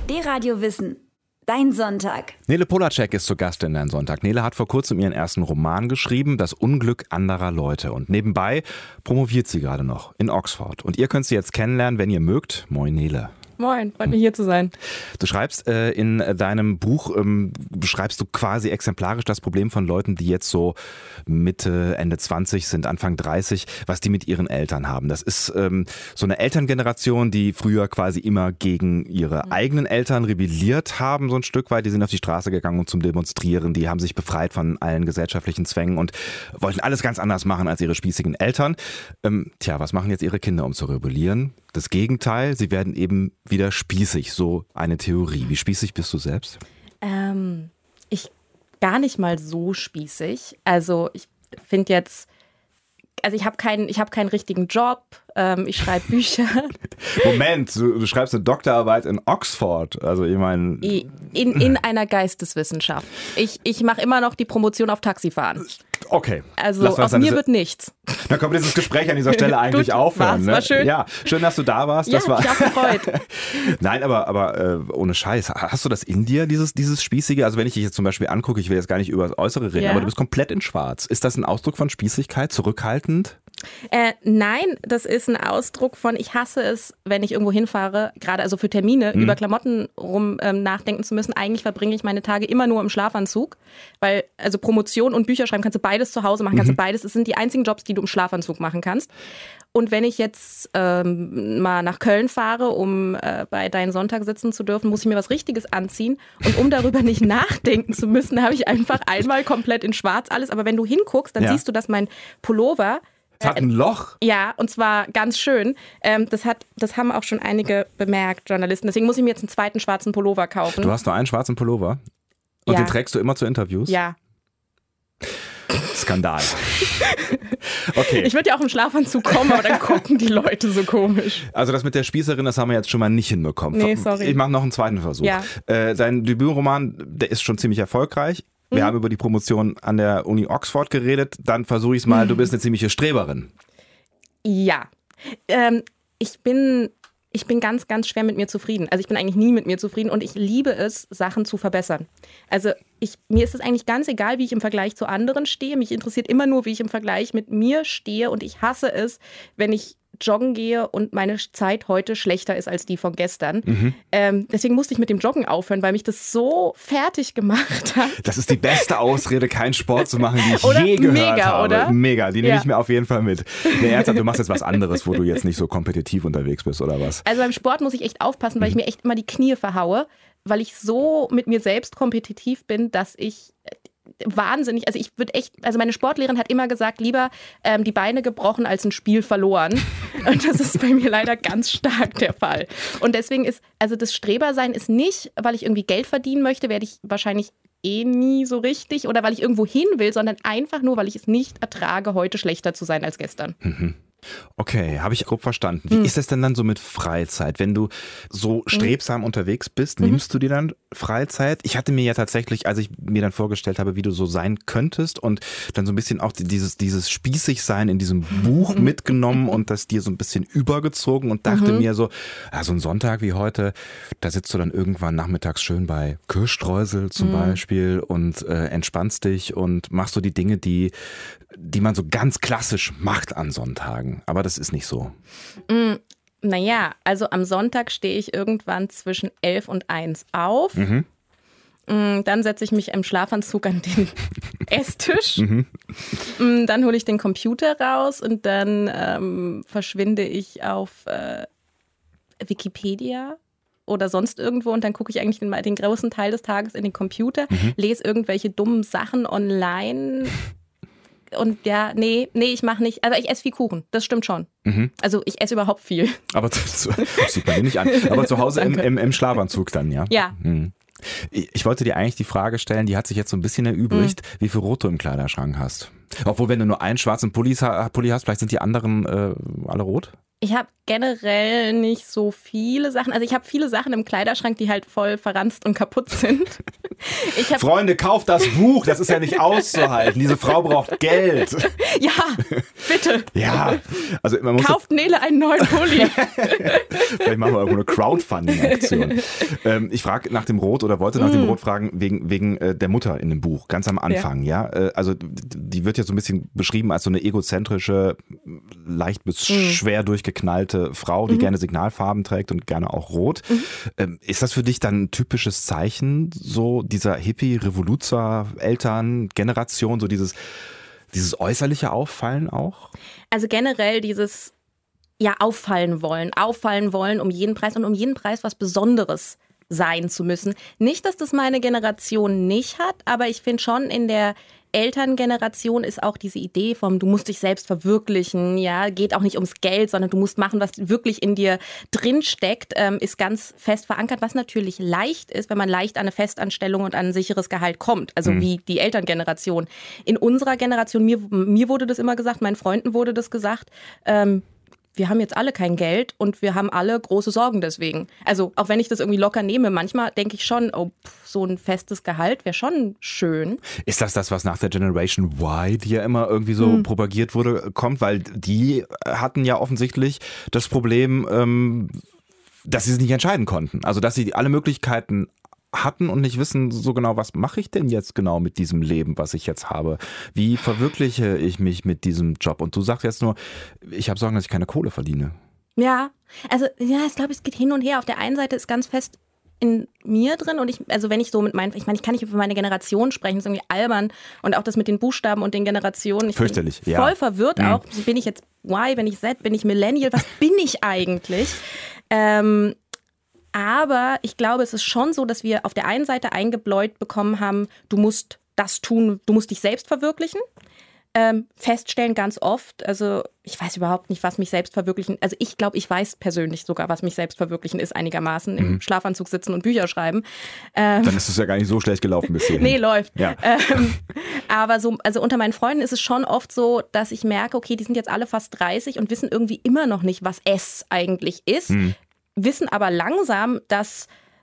D-Radio Wissen. Dein Sonntag. Nele Polacek ist zu Gast in Dein Sonntag. Nele hat vor kurzem ihren ersten Roman geschrieben, Das Unglück anderer Leute. Und nebenbei promoviert sie gerade noch in Oxford. Und ihr könnt sie jetzt kennenlernen, wenn ihr mögt. Moin Nele. Moin, freut mich hier zu sein. Du schreibst in deinem Buch, beschreibst du quasi exemplarisch das Problem von Leuten, die jetzt so Mitte, Ende 20 sind, Anfang 30, was die mit ihren Eltern haben. Das ist so eine Elterngeneration, die früher quasi immer gegen ihre eigenen Eltern rebelliert haben, so ein Stück weit. Die sind auf die Straße gegangen zum Demonstrieren, die haben sich befreit von allen gesellschaftlichen Zwängen und wollten alles ganz anders machen als ihre spießigen Eltern. Was machen jetzt ihre Kinder, um zu rebellieren? Das Gegenteil, sie werden eben wieder spießig, so eine Theorie. Wie spießig bist du selbst? Ich gar nicht mal so spießig. Also ich finde jetzt, ich habe keinen richtigen Job, ich schreibe Bücher. Moment, du schreibst eine Doktorarbeit in Oxford, also ich meine... In einer Geisteswissenschaft. Ich mache immer noch die Promotion auf Taxifahren. Okay. Also aus mir wird nichts. Dann können wir dieses Gespräch an dieser Stelle eigentlich aufhören. War schön. Ja, schön, dass du da warst. Ja, ich habe gefreut. Nein, aber ohne Scheiß. Hast du das in dir, dieses Spießige? Also wenn ich dich jetzt zum Beispiel angucke, ich will jetzt gar nicht über das Äußere reden, aber du bist komplett in schwarz. Ist das ein Ausdruck von Spießigkeit, zurückhaltend? Nein, das ist ein Ausdruck von, ich hasse es, wenn ich irgendwo hinfahre, gerade also für Termine, über Klamotten nachdenken zu müssen. Eigentlich verbringe ich meine Tage immer nur im Schlafanzug, weil also Promotion und Bücher schreiben kannst du beides zu Hause machen, kannst du beides. Es sind die einzigen Jobs, die du im Schlafanzug machen kannst. Und wenn ich jetzt mal nach Köln fahre, um bei Dein Sonntag sitzen zu dürfen, muss ich mir was Richtiges anziehen. Und um darüber nicht nachdenken zu müssen, habe ich einfach einmal komplett in schwarz alles. Aber wenn du hinguckst, dann siehst du, dass mein Pullover... Es hat ein Loch. Ja, und zwar ganz schön. Das haben auch schon einige bemerkt, Journalisten. Deswegen muss ich mir jetzt einen zweiten schwarzen Pullover kaufen. Du hast nur einen schwarzen Pullover? Und den trägst du immer zu Interviews? Ja. Skandal. Okay. Ich würde ja auch im Schlafanzug kommen, aber dann gucken die Leute so komisch. Also das mit der Spießerin, das haben wir jetzt schon mal nicht hinbekommen. Nee, sorry. Ich mache noch einen zweiten Versuch. Ja. Dein Debütroman, der ist schon ziemlich erfolgreich. Wir haben über die Promotion an der Uni Oxford geredet. Dann versuche ich es mal, du bist eine ziemliche Streberin. Ja. Ich bin ganz, ganz schwer mit mir zufrieden. Also ich bin eigentlich nie mit mir zufrieden und ich liebe es, Sachen zu verbessern. Also mir ist es eigentlich ganz egal, wie ich im Vergleich zu anderen stehe. Mich interessiert immer nur, wie ich im Vergleich mit mir stehe und ich hasse es, wenn ich joggen gehe und meine Zeit heute schlechter ist als die von gestern. Deswegen musste ich mit dem Joggen aufhören, weil mich das so fertig gemacht hat. Das ist die beste Ausrede, keinen Sport zu machen, die ich oder? je gehört Mega, habe. Oder? Mega, die nehme ich mir auf jeden Fall mit. Nee, ernsthaft, du machst jetzt was anderes, wo du jetzt nicht so kompetitiv unterwegs bist, oder was? Also beim Sport muss ich echt aufpassen, weil ich mir echt immer die Knie verhaue, weil ich so mit mir selbst kompetitiv bin, dass ich wahnsinnig, also meine Sportlehrerin hat immer gesagt, lieber die Beine gebrochen als ein Spiel verloren. Und das ist bei mir leider ganz stark der Fall. Und deswegen also das Strebersein ist nicht, weil ich irgendwie Geld verdienen möchte, werde ich wahrscheinlich nie so richtig oder weil ich irgendwo hin will, sondern einfach nur, weil ich es nicht ertrage, heute schlechter zu sein als gestern. Okay, habe ich grob verstanden. Wie ist es denn dann so mit Freizeit? Wenn du so strebsam unterwegs bist, nimmst du dir dann Freizeit? Ich hatte mir ja tatsächlich, als ich mir dann vorgestellt habe, wie du so sein könntest und dann so ein bisschen auch dieses Spießigsein in diesem Buch mitgenommen und das dir so ein bisschen übergezogen und dachte mir so, so ein Sonntag wie heute, da sitzt du dann irgendwann nachmittags schön bei Kirschstreusel zum Beispiel und entspannst dich und machst so die Dinge, die man so ganz klassisch macht an Sonntagen. Aber das ist nicht so. Naja, also am Sonntag stehe ich irgendwann zwischen 11 und 1 auf. Dann setze ich mich im Schlafanzug an den Esstisch. Dann hole ich den Computer raus und dann verschwinde ich auf Wikipedia oder sonst irgendwo und dann gucke ich eigentlich den großen Teil des Tages in den Computer, lese irgendwelche dummen Sachen online. Und ja, nee, ich mache nicht. Also ich esse viel Kuchen, das stimmt schon. Also ich esse überhaupt viel. Aber das sieht man dir nicht an. Aber zu Hause im Schlafanzug dann, ja? Ja. Ich wollte dir eigentlich die Frage stellen, die hat sich jetzt so ein bisschen erübrigt, wie viel Rot du im Kleiderschrank hast. Obwohl, wenn du nur einen schwarzen Pulli hast, vielleicht sind die anderen alle rot? Ich habe generell nicht so viele Sachen. Also ich habe viele Sachen im Kleiderschrank, die halt voll verranzt und kaputt sind. Freunde, kauft das Buch, das ist ja nicht auszuhalten. Diese Frau braucht Geld. Ja, bitte. Ja, also man muss Kauft Nele einen neuen Pulli. Vielleicht machen wir irgendwo eine Crowdfunding-Aktion. Ich frage nach dem Rot oder wollte nach dem Rot fragen wegen der Mutter in dem Buch, ganz am Anfang. Ja. Also die wird ja so ein bisschen beschrieben als so eine egozentrische, leicht bis schwer durchgeknallte Frau, die gerne Signalfarben trägt und gerne auch rot. Ist das für dich dann ein typisches Zeichen, so dieser Hippie-Revoluzer-Eltern-Generation, so dieses äußerliche Auffallen auch? Also generell dieses auffallen wollen um jeden Preis und um jeden Preis was Besonderes sein zu müssen. Nicht, dass das meine Generation nicht hat, aber ich finde schon, in der Elterngeneration ist auch diese Idee vom, du musst dich selbst verwirklichen, ja, geht auch nicht ums Geld, sondern du musst machen, was wirklich in dir drin steckt, ist ganz fest verankert, was natürlich leicht ist, wenn man leicht an eine Festanstellung und an ein sicheres Gehalt kommt, also wie die Elterngeneration. In unserer Generation, mir wurde das immer gesagt, meinen Freunden wurde das gesagt, wir haben jetzt alle kein Geld und wir haben alle große Sorgen deswegen. Also auch wenn ich das irgendwie locker nehme, manchmal denke ich schon, so ein festes Gehalt wäre schon schön. Ist das, was nach der Generation Y, die ja immer irgendwie so propagiert wurde, kommt? Weil die hatten ja offensichtlich das Problem, dass sie sich nicht entscheiden konnten. Also dass sie alle Möglichkeiten hatten und nicht wissen so genau, was mache ich denn jetzt genau mit diesem Leben, was ich jetzt habe? Wie verwirkliche ich mich mit diesem Job? Und du sagst jetzt nur, ich habe Sorgen, dass ich keine Kohle verdiene. Ja, also ich glaube, es geht hin und her. Auf der einen Seite ist ganz fest in mir drin und wenn ich so mit meinen, ich kann nicht über meine Generation sprechen, das ist irgendwie albern und auch das mit den Buchstaben und den Generationen. Fürchterlich, bin voll verwirrt auch. Bin ich jetzt Y, bin ich Z, bin ich Millennial? Was bin ich eigentlich? Aber ich glaube, es ist schon so, dass wir auf der einen Seite eingebläut bekommen haben, du musst das tun, du musst dich selbst verwirklichen. Feststellen ganz oft, also ich weiß überhaupt nicht, was mich selbst verwirklichen, also ich glaube, ich weiß persönlich sogar, was mich selbst verwirklichen ist einigermaßen, im Schlafanzug sitzen und Bücher schreiben. Dann ist es ja gar nicht so schlecht gelaufen bisher. Nee, läuft. Ja. Aber so, also unter meinen Freunden ist es schon oft so, dass ich merke, okay, die sind jetzt alle fast 30 und wissen irgendwie immer noch nicht, was es eigentlich ist. Wissen aber langsam, dass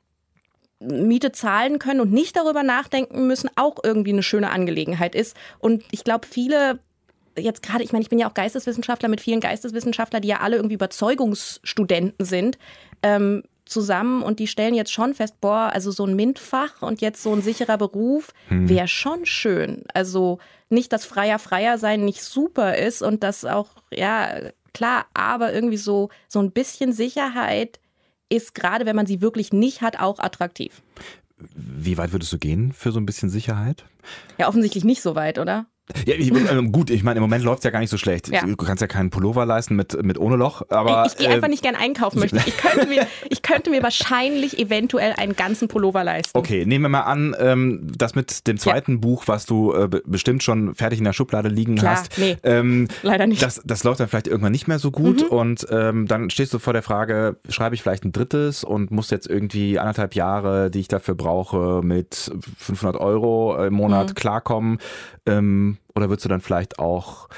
Miete zahlen können und nicht darüber nachdenken müssen, auch irgendwie eine schöne Angelegenheit ist. Und ich glaube, viele, jetzt gerade, ich meine, ich bin ja auch Geisteswissenschaftler mit vielen Geisteswissenschaftlern, die ja alle irgendwie Überzeugungsstudenten sind, zusammen und die stellen jetzt schon fest, also so ein MINT-Fach und jetzt so ein sicherer Beruf wäre schon schön. Also nicht, dass freier sein nicht super ist und das auch, ja, klar, aber irgendwie so ein bisschen Sicherheit ist, gerade wenn man sie wirklich nicht hat, auch attraktiv. Wie weit würdest du gehen für so ein bisschen Sicherheit? Ja, offensichtlich nicht so weit, oder? Ja, gut, ich meine, im Moment läuft es ja gar nicht so schlecht. Ja. Du kannst ja keinen Pullover leisten mit ohne Loch. Aber ich gehe einfach nicht gern einkaufen möchte. Ich könnte mir wahrscheinlich eventuell einen ganzen Pullover leisten. Okay, nehmen wir mal an, das mit dem zweiten Buch, was du bestimmt schon fertig in der Schublade liegen hast. Nee, leider nicht. Das läuft dann vielleicht irgendwann nicht mehr so gut und dann stehst du vor der Frage, schreibe ich vielleicht ein drittes und muss jetzt irgendwie 1,5 Jahre, die ich dafür brauche, mit 500 € im Monat klarkommen. Oder würdest du dann vielleicht auch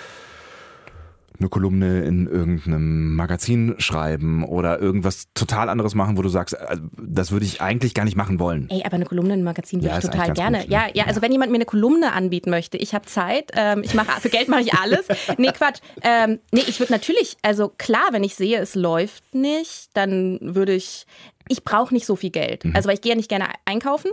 eine Kolumne in irgendeinem Magazin schreiben oder irgendwas total anderes machen, wo du sagst, das würde ich eigentlich gar nicht machen wollen? Ey, aber eine Kolumne in einem Magazin würde ich total gerne. Gut, ne? Ja, also wenn jemand mir eine Kolumne anbieten möchte, ich habe Zeit, für Geld mache ich alles. Nee, Quatsch. Ich würde natürlich, also klar, wenn ich sehe, es läuft nicht, dann würde ich brauche nicht so viel Geld. Also, weil ich gehe ja nicht gerne einkaufen.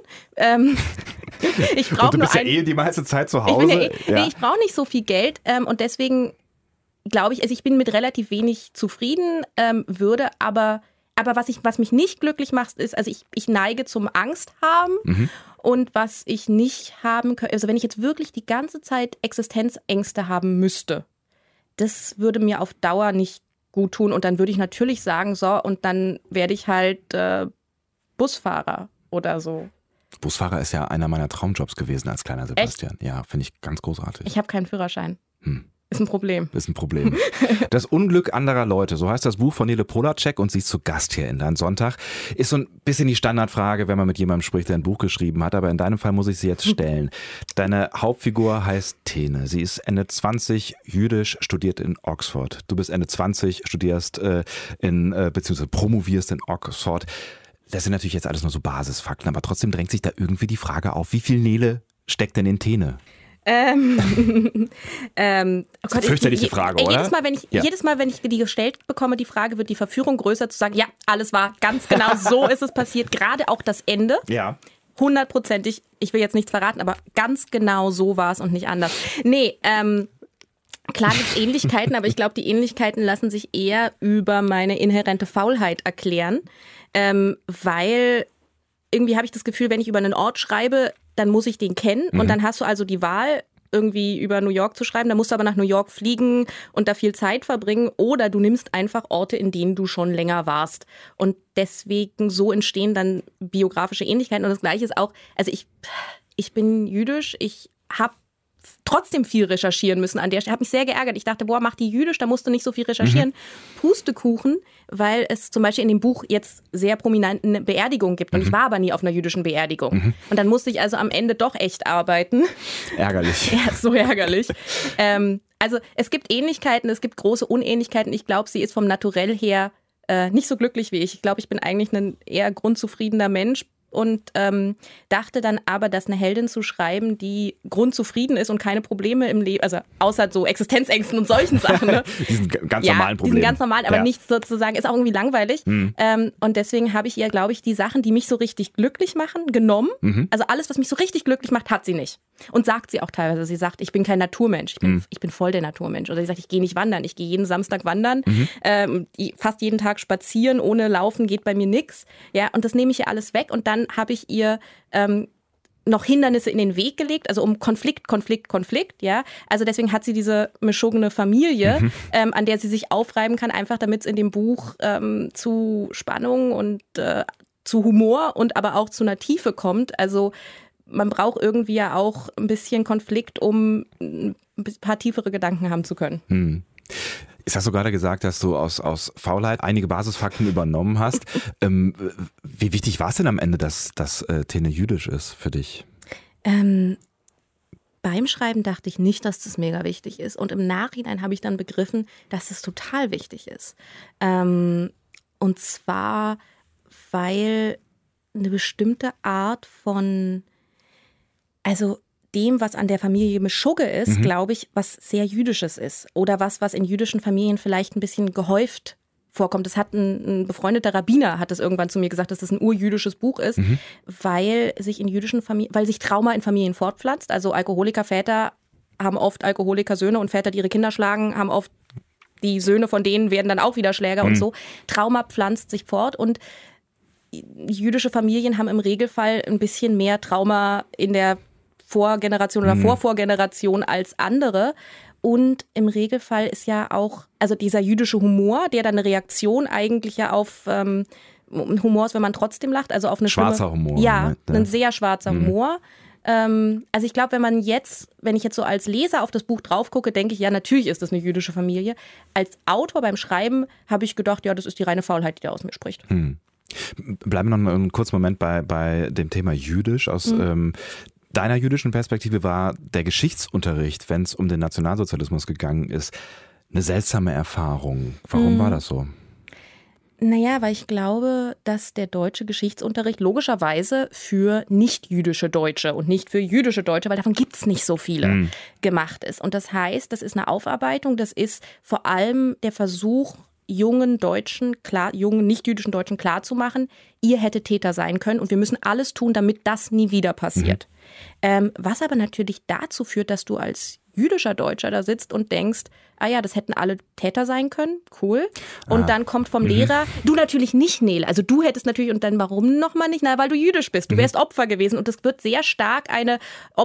Ich brauche du bist ja die meiste Zeit zu Hause. Ich brauche nicht so viel Geld und deswegen glaube ich, also ich bin mit relativ wenig zufrieden, aber was mich nicht glücklich macht, ist, also ich neige zum Angst haben und was ich nicht haben könnte, also wenn ich jetzt wirklich die ganze Zeit Existenzängste haben müsste, das würde mir auf Dauer nicht gut tun und dann würde ich natürlich sagen, so, und dann werde ich halt Busfahrer oder so. Busfahrer ist ja einer meiner Traumjobs gewesen als kleiner Sebastian. Echt? Ja, finde ich ganz großartig. Ich habe keinen Führerschein. Ist ein Problem. Ist ein Problem. Das Unglück anderer Leute, so heißt das Buch von Nele Polacek und sie ist zu Gast hier in Dein Sonntag. Ist so ein bisschen die Standardfrage, wenn man mit jemandem spricht, der ein Buch geschrieben hat, aber in deinem Fall muss ich sie jetzt stellen. Deine Hauptfigur heißt Tene. Sie ist Ende 20, jüdisch, studiert in Oxford. Du bist Ende 20, studierst beziehungsweise promovierst in Oxford. Das sind natürlich jetzt alles nur so Basisfakten, aber trotzdem drängt sich da irgendwie die Frage auf, wie viel Nele steckt denn in Tene? Fürchterliche Frage, oder? Jedes Mal, wenn ich die gestellt bekomme, die Frage, wird die Verführung größer zu sagen, ja, alles war ganz genau so ist es passiert. Gerade auch das Ende. Ja. 100%ig, ich will jetzt nichts verraten, aber ganz genau so war es und nicht anders. Nee, klar gibt es Ähnlichkeiten, aber ich glaube, die Ähnlichkeiten lassen sich eher über meine inhärente Faulheit erklären, weil irgendwie habe ich das Gefühl, wenn ich über einen Ort schreibe, dann muss ich den kennen und dann hast du also die Wahl, irgendwie über New York zu schreiben, da musst du aber nach New York fliegen und da viel Zeit verbringen oder du nimmst einfach Orte, in denen du schon länger warst und deswegen so entstehen dann biografische Ähnlichkeiten und das Gleiche ist auch, also ich bin jüdisch, ich habe trotzdem viel recherchieren müssen an der Stelle. Ich habe mich sehr geärgert. Ich dachte, boah, mach die jüdisch, da musst du nicht so viel recherchieren. Pustekuchen, weil es zum Beispiel in dem Buch jetzt sehr prominent eine Beerdigung gibt. Und ich war aber nie auf einer jüdischen Beerdigung. Und dann musste ich also am Ende doch echt arbeiten. Ärgerlich. Ja, so ärgerlich. Also es gibt Ähnlichkeiten, es gibt große Unähnlichkeiten. Ich glaube, sie ist vom Naturell her nicht so glücklich wie ich. Ich glaube, ich bin eigentlich ein eher grundzufriedener Mensch. Und dachte dann aber, dass eine Heldin zu schreiben, die grundzufrieden ist und keine Probleme im Leben, also außer so Existenzängsten und solchen Sachen. Ne? Diesen ganz normalen Problemen. Diesen ganz normalen, aber nichts sozusagen, ist auch irgendwie langweilig. Und deswegen habe ich ihr, glaube ich, die Sachen, die mich so richtig glücklich machen, genommen. Also alles, was mich so richtig glücklich macht, hat sie nicht. Und sagt sie auch teilweise. Sie sagt, ich bin kein Naturmensch. Ich bin voll der Naturmensch. Oder sie sagt, ich gehe nicht wandern. Ich gehe jeden Samstag wandern. Fast jeden Tag spazieren. Ohne Laufen geht bei mir nichts. Ja, und das nehme ich ihr alles weg. Und dann habe ich ihr noch Hindernisse in den Weg gelegt, also um Konflikt, ja. Also deswegen hat sie diese mischogene Familie, an der sie sich aufreiben kann, einfach damit es in dem Buch zu Spannung und zu Humor und aber auch zu einer Tiefe kommt. Also man braucht irgendwie ja auch ein bisschen Konflikt, um ein paar tiefere Gedanken haben zu können. Jetzt hast du gerade gesagt, dass du aus Faulheit einige Basisfakten übernommen hast. Wie wichtig war es denn am Ende, dass Tene jüdisch ist für dich? Beim Schreiben dachte ich nicht, dass das mega wichtig ist. Und im Nachhinein habe ich dann begriffen, dass es total wichtig ist. Und zwar, weil eine bestimmte Art von, also dem, was an der Familie Meschugge ist, glaube ich, was sehr Jüdisches ist. Oder was in jüdischen Familien vielleicht ein bisschen gehäuft vorkommt. Das hat ein befreundeter Rabbiner, hat das irgendwann zu mir gesagt, dass das ein urjüdisches Buch ist, weil sich in jüdischen Familien, weil sich Trauma in Familien fortpflanzt. Also Alkoholikerväter haben oft Alkoholikersöhne und Väter, die ihre Kinder schlagen, haben oft die Söhne von denen werden dann auch wieder Schläger und so. Trauma pflanzt sich fort und jüdische Familien haben im Regelfall ein bisschen mehr Trauma in der Vorgeneration oder Vorvorgeneration als andere. Und im Regelfall ist ja auch, also dieser jüdische Humor, der dann eine Reaktion eigentlich ja auf Humor ist, wenn man trotzdem lacht, also auf eine schwarzer Humor. Ja, ein sehr schwarzer Humor. Also ich glaube, wenn ich jetzt so als Leser auf das Buch drauf gucke, denke ich, ja, natürlich ist das eine jüdische Familie. Als Autor beim Schreiben habe ich gedacht, ja, das ist die reine Faulheit, die da aus mir spricht. Bleiben wir noch einen kurzen Moment bei dem Thema jüdisch. Aus deiner jüdischen Perspektive war der Geschichtsunterricht, wenn es um den Nationalsozialismus gegangen ist, eine seltsame Erfahrung. Warum war das so? Naja, weil ich glaube, dass der deutsche Geschichtsunterricht logischerweise für nicht-jüdische Deutsche und nicht für jüdische Deutsche, weil davon gibt es nicht so viele, gemacht ist. Und das heißt, das ist eine Aufarbeitung, das ist vor allem der Versuch, jungen nicht-jüdischen Deutschen klarzumachen, ihr hättet Täter sein können und wir müssen alles tun, damit das nie wieder passiert. Was aber natürlich dazu führt, dass du als jüdischer Deutscher da sitzt und denkst, ah ja, das hätten alle Täter sein können, cool. Und dann kommt vom Lehrer, du natürlich nicht, Nele, also du hättest natürlich, und dann warum nochmal nicht? Na, weil du jüdisch bist, du wärst Opfer gewesen und es wird sehr stark eine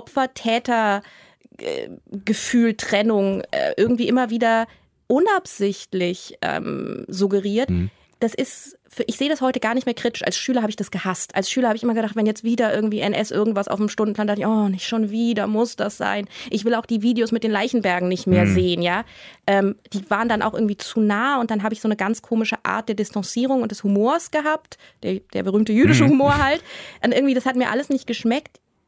Opfer-Täter-Gefühl-Trennung irgendwie immer wieder unabsichtlich suggeriert. Das ist, ich sehe das heute gar nicht mehr kritisch. Als Schüler habe ich das gehasst. Als Schüler habe ich immer gedacht, wenn jetzt wieder irgendwie NS irgendwas auf dem Stundenplan, dachte ich, oh, nicht schon wieder, muss das sein. Ich will auch die Videos mit den Leichenbergen nicht mehr sehen, ja. Die waren dann auch irgendwie zu nah und dann habe ich so eine ganz komische Art der Distanzierung und des Humors gehabt. Der berühmte jüdische Humor halt. Und irgendwie, das hat mir alles nicht geschmeckt.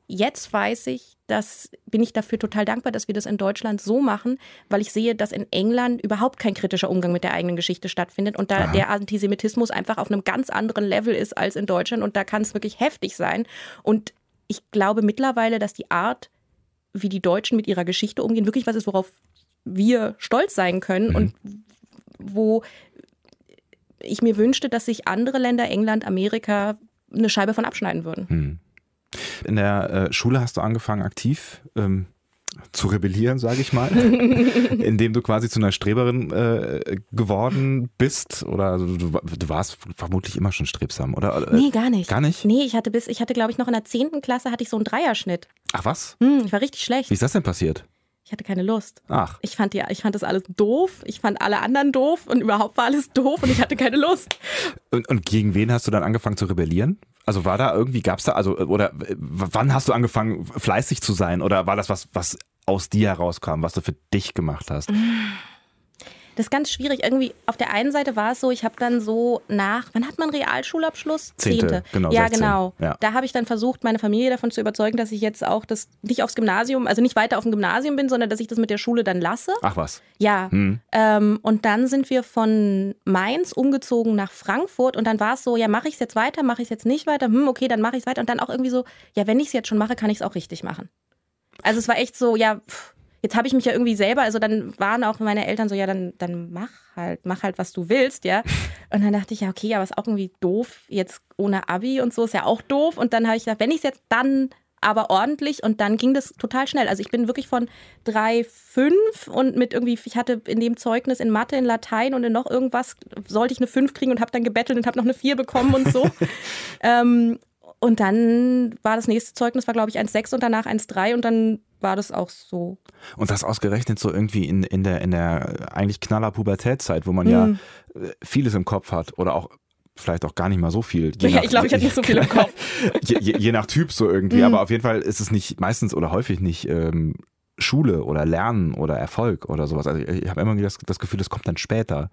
jetzt weiß ich, bin ich dafür total dankbar, dass wir das in Deutschland so machen, weil ich sehe, dass in England überhaupt kein kritischer Umgang mit der eigenen Geschichte stattfindet und da der Antisemitismus einfach auf einem ganz anderen Level ist als in Deutschland und da kann es wirklich heftig sein. Und ich glaube mittlerweile, dass die Art, wie die Deutschen mit ihrer Geschichte umgehen, wirklich was ist, worauf wir stolz sein können und wo ich mir wünschte, dass sich andere Länder, England, Amerika, eine Scheibe von abschneiden würden. In der Schule hast du angefangen, aktiv zu rebellieren, sage ich mal, indem du quasi zu einer Streberin geworden bist. Oder also du warst vermutlich immer schon strebsam, oder? Nee, gar nicht. Gar nicht? Nee, ich hatte, glaube ich, noch in der 10. Klasse hatte ich so einen Dreierschnitt. Ach was? Ich war richtig schlecht. Wie ist das denn passiert? Ich hatte keine Lust. Ach. Ich fand das alles doof. Ich fand alle anderen doof und überhaupt war alles doof und ich hatte keine Lust. Und gegen wen hast du dann angefangen zu rebellieren? Also war da irgendwie, gab's da, also, oder wann hast du angefangen, fleißig zu sein? Oder war das was aus dir herauskam, was du für dich gemacht hast? Das ist ganz schwierig. Irgendwie auf der einen Seite war es so, ich habe dann so wann hat man Realschulabschluss? 10. Genau, ja, 16. genau. Ja. Da habe ich dann versucht, meine Familie davon zu überzeugen, dass ich jetzt auch das nicht aufs Gymnasium, also nicht weiter auf dem Gymnasium bin, sondern dass ich das mit der Schule dann lasse. Ach was. Ja. Und dann sind wir von Mainz umgezogen nach Frankfurt und dann war es so, ja, mache ich es jetzt weiter, mache ich es jetzt nicht weiter? Okay, dann mache ich es weiter. Und dann auch irgendwie so, ja, wenn ich es jetzt schon mache, kann ich es auch richtig machen. Also es war echt so, ja, jetzt habe ich mich ja irgendwie selber, also dann waren auch meine Eltern so, ja, dann mach halt, was du willst, ja. Und dann dachte ich, ja, okay, aber ist auch irgendwie doof, jetzt ohne Abi und so ist ja auch doof. Und dann habe ich gedacht, wenn ich es jetzt dann aber ordentlich und dann ging das total schnell. Also ich bin wirklich von 3,5 und mit irgendwie, ich hatte in dem Zeugnis in Mathe, in Latein und in noch irgendwas, sollte ich eine 5 kriegen und habe dann gebettelt und habe noch eine 4 bekommen und so. Und dann war das nächste Zeugnis, glaube ich, 1,6 und danach 1,3 und dann war das auch so. Und das ausgerechnet so irgendwie in der eigentlich knaller Pubertätszeit, wo man ja vieles im Kopf hat oder auch vielleicht auch gar nicht mal so viel. Ich glaube, ich hatte nicht so viel im Kopf. Je nach Typ so irgendwie, aber auf jeden Fall ist es nicht meistens oder häufig nicht Schule oder Lernen oder Erfolg oder sowas. Also ich habe immer das Gefühl, das kommt dann später.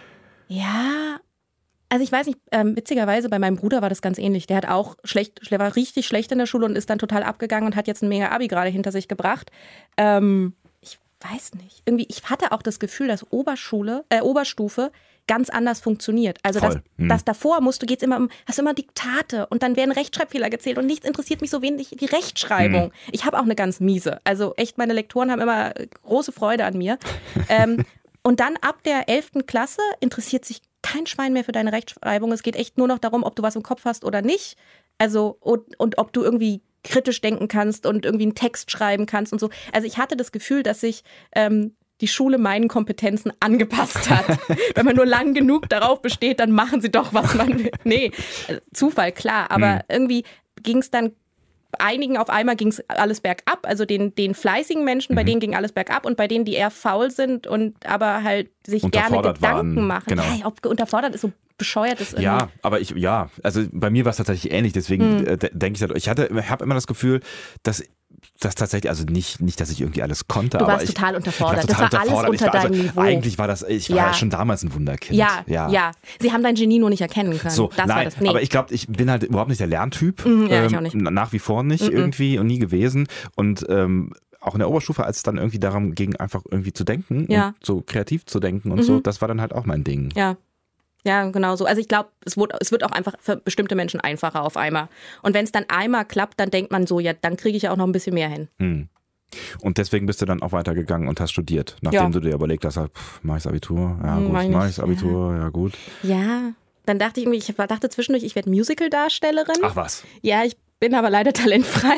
Ja, also ich weiß nicht, witzigerweise bei meinem Bruder war das ganz ähnlich. Der war richtig schlecht in der Schule und ist dann total abgegangen und hat jetzt ein mega Abi gerade hinter sich gebracht. Ich weiß nicht. Irgendwie, ich hatte auch das Gefühl, dass Oberstufe ganz anders funktioniert. Also das davor geht's immer hast du immer Diktate und dann werden Rechtschreibfehler gezählt und nichts interessiert mich so wenig wie Rechtschreibung. Ich habe auch eine ganz miese. Also echt, meine Lektoren haben immer große Freude an mir. Und dann ab der 11. Klasse interessiert sich kein Schwein mehr für deine Rechtschreibung. Es geht echt nur noch darum, ob du was im Kopf hast oder nicht. Also, und ob du irgendwie kritisch denken kannst und irgendwie einen Text schreiben kannst und so. Also ich hatte das Gefühl, dass sich die Schule meinen Kompetenzen angepasst hat. Wenn man nur lang genug darauf besteht, dann machen sie doch, was man will. Nee, Zufall, klar. Aber irgendwie ging es dann einigen auf einmal ging es alles bergab, also den fleißigen Menschen, bei denen ging alles bergab und bei denen, die eher faul sind und aber halt sich gerne Gedanken machen. Genau. Ja, ob unterfordert ist so bescheuert ist irgendwie. Ja, aber also bei mir war es tatsächlich ähnlich, deswegen denke ich habe immer das Gefühl, dass das tatsächlich, also nicht, dass ich irgendwie alles konnte. Du warst total unterfordert. Das war alles unter deinem Niveau. Eigentlich war ich war ja schon damals ein Wunderkind. Ja. Sie haben dein Genie nur nicht erkennen können. So, nein, aber ich glaube, ich bin halt überhaupt nicht der Lerntyp. Ich auch nicht. Nach wie vor nicht irgendwie und nie gewesen. Und auch in der Oberstufe, als es dann irgendwie darum ging, einfach irgendwie zu denken und so kreativ zu denken und so, das war dann halt auch mein Ding. Ja, genau so. Also ich glaube, es wird auch einfach für bestimmte Menschen einfacher auf einmal. Und wenn es dann einmal klappt, dann denkt man so, ja, dann kriege ich ja auch noch ein bisschen mehr hin. Und deswegen bist du dann auch weitergegangen und hast studiert, nachdem du dir überlegt hast, mach ich das Abitur? Ja gut, mach ich das Abitur? Ja gut. Ja, dann dachte ich dachte zwischendurch, ich werde Musical-Darstellerin. Ach was. Ja, ich bin aber leider talentfrei.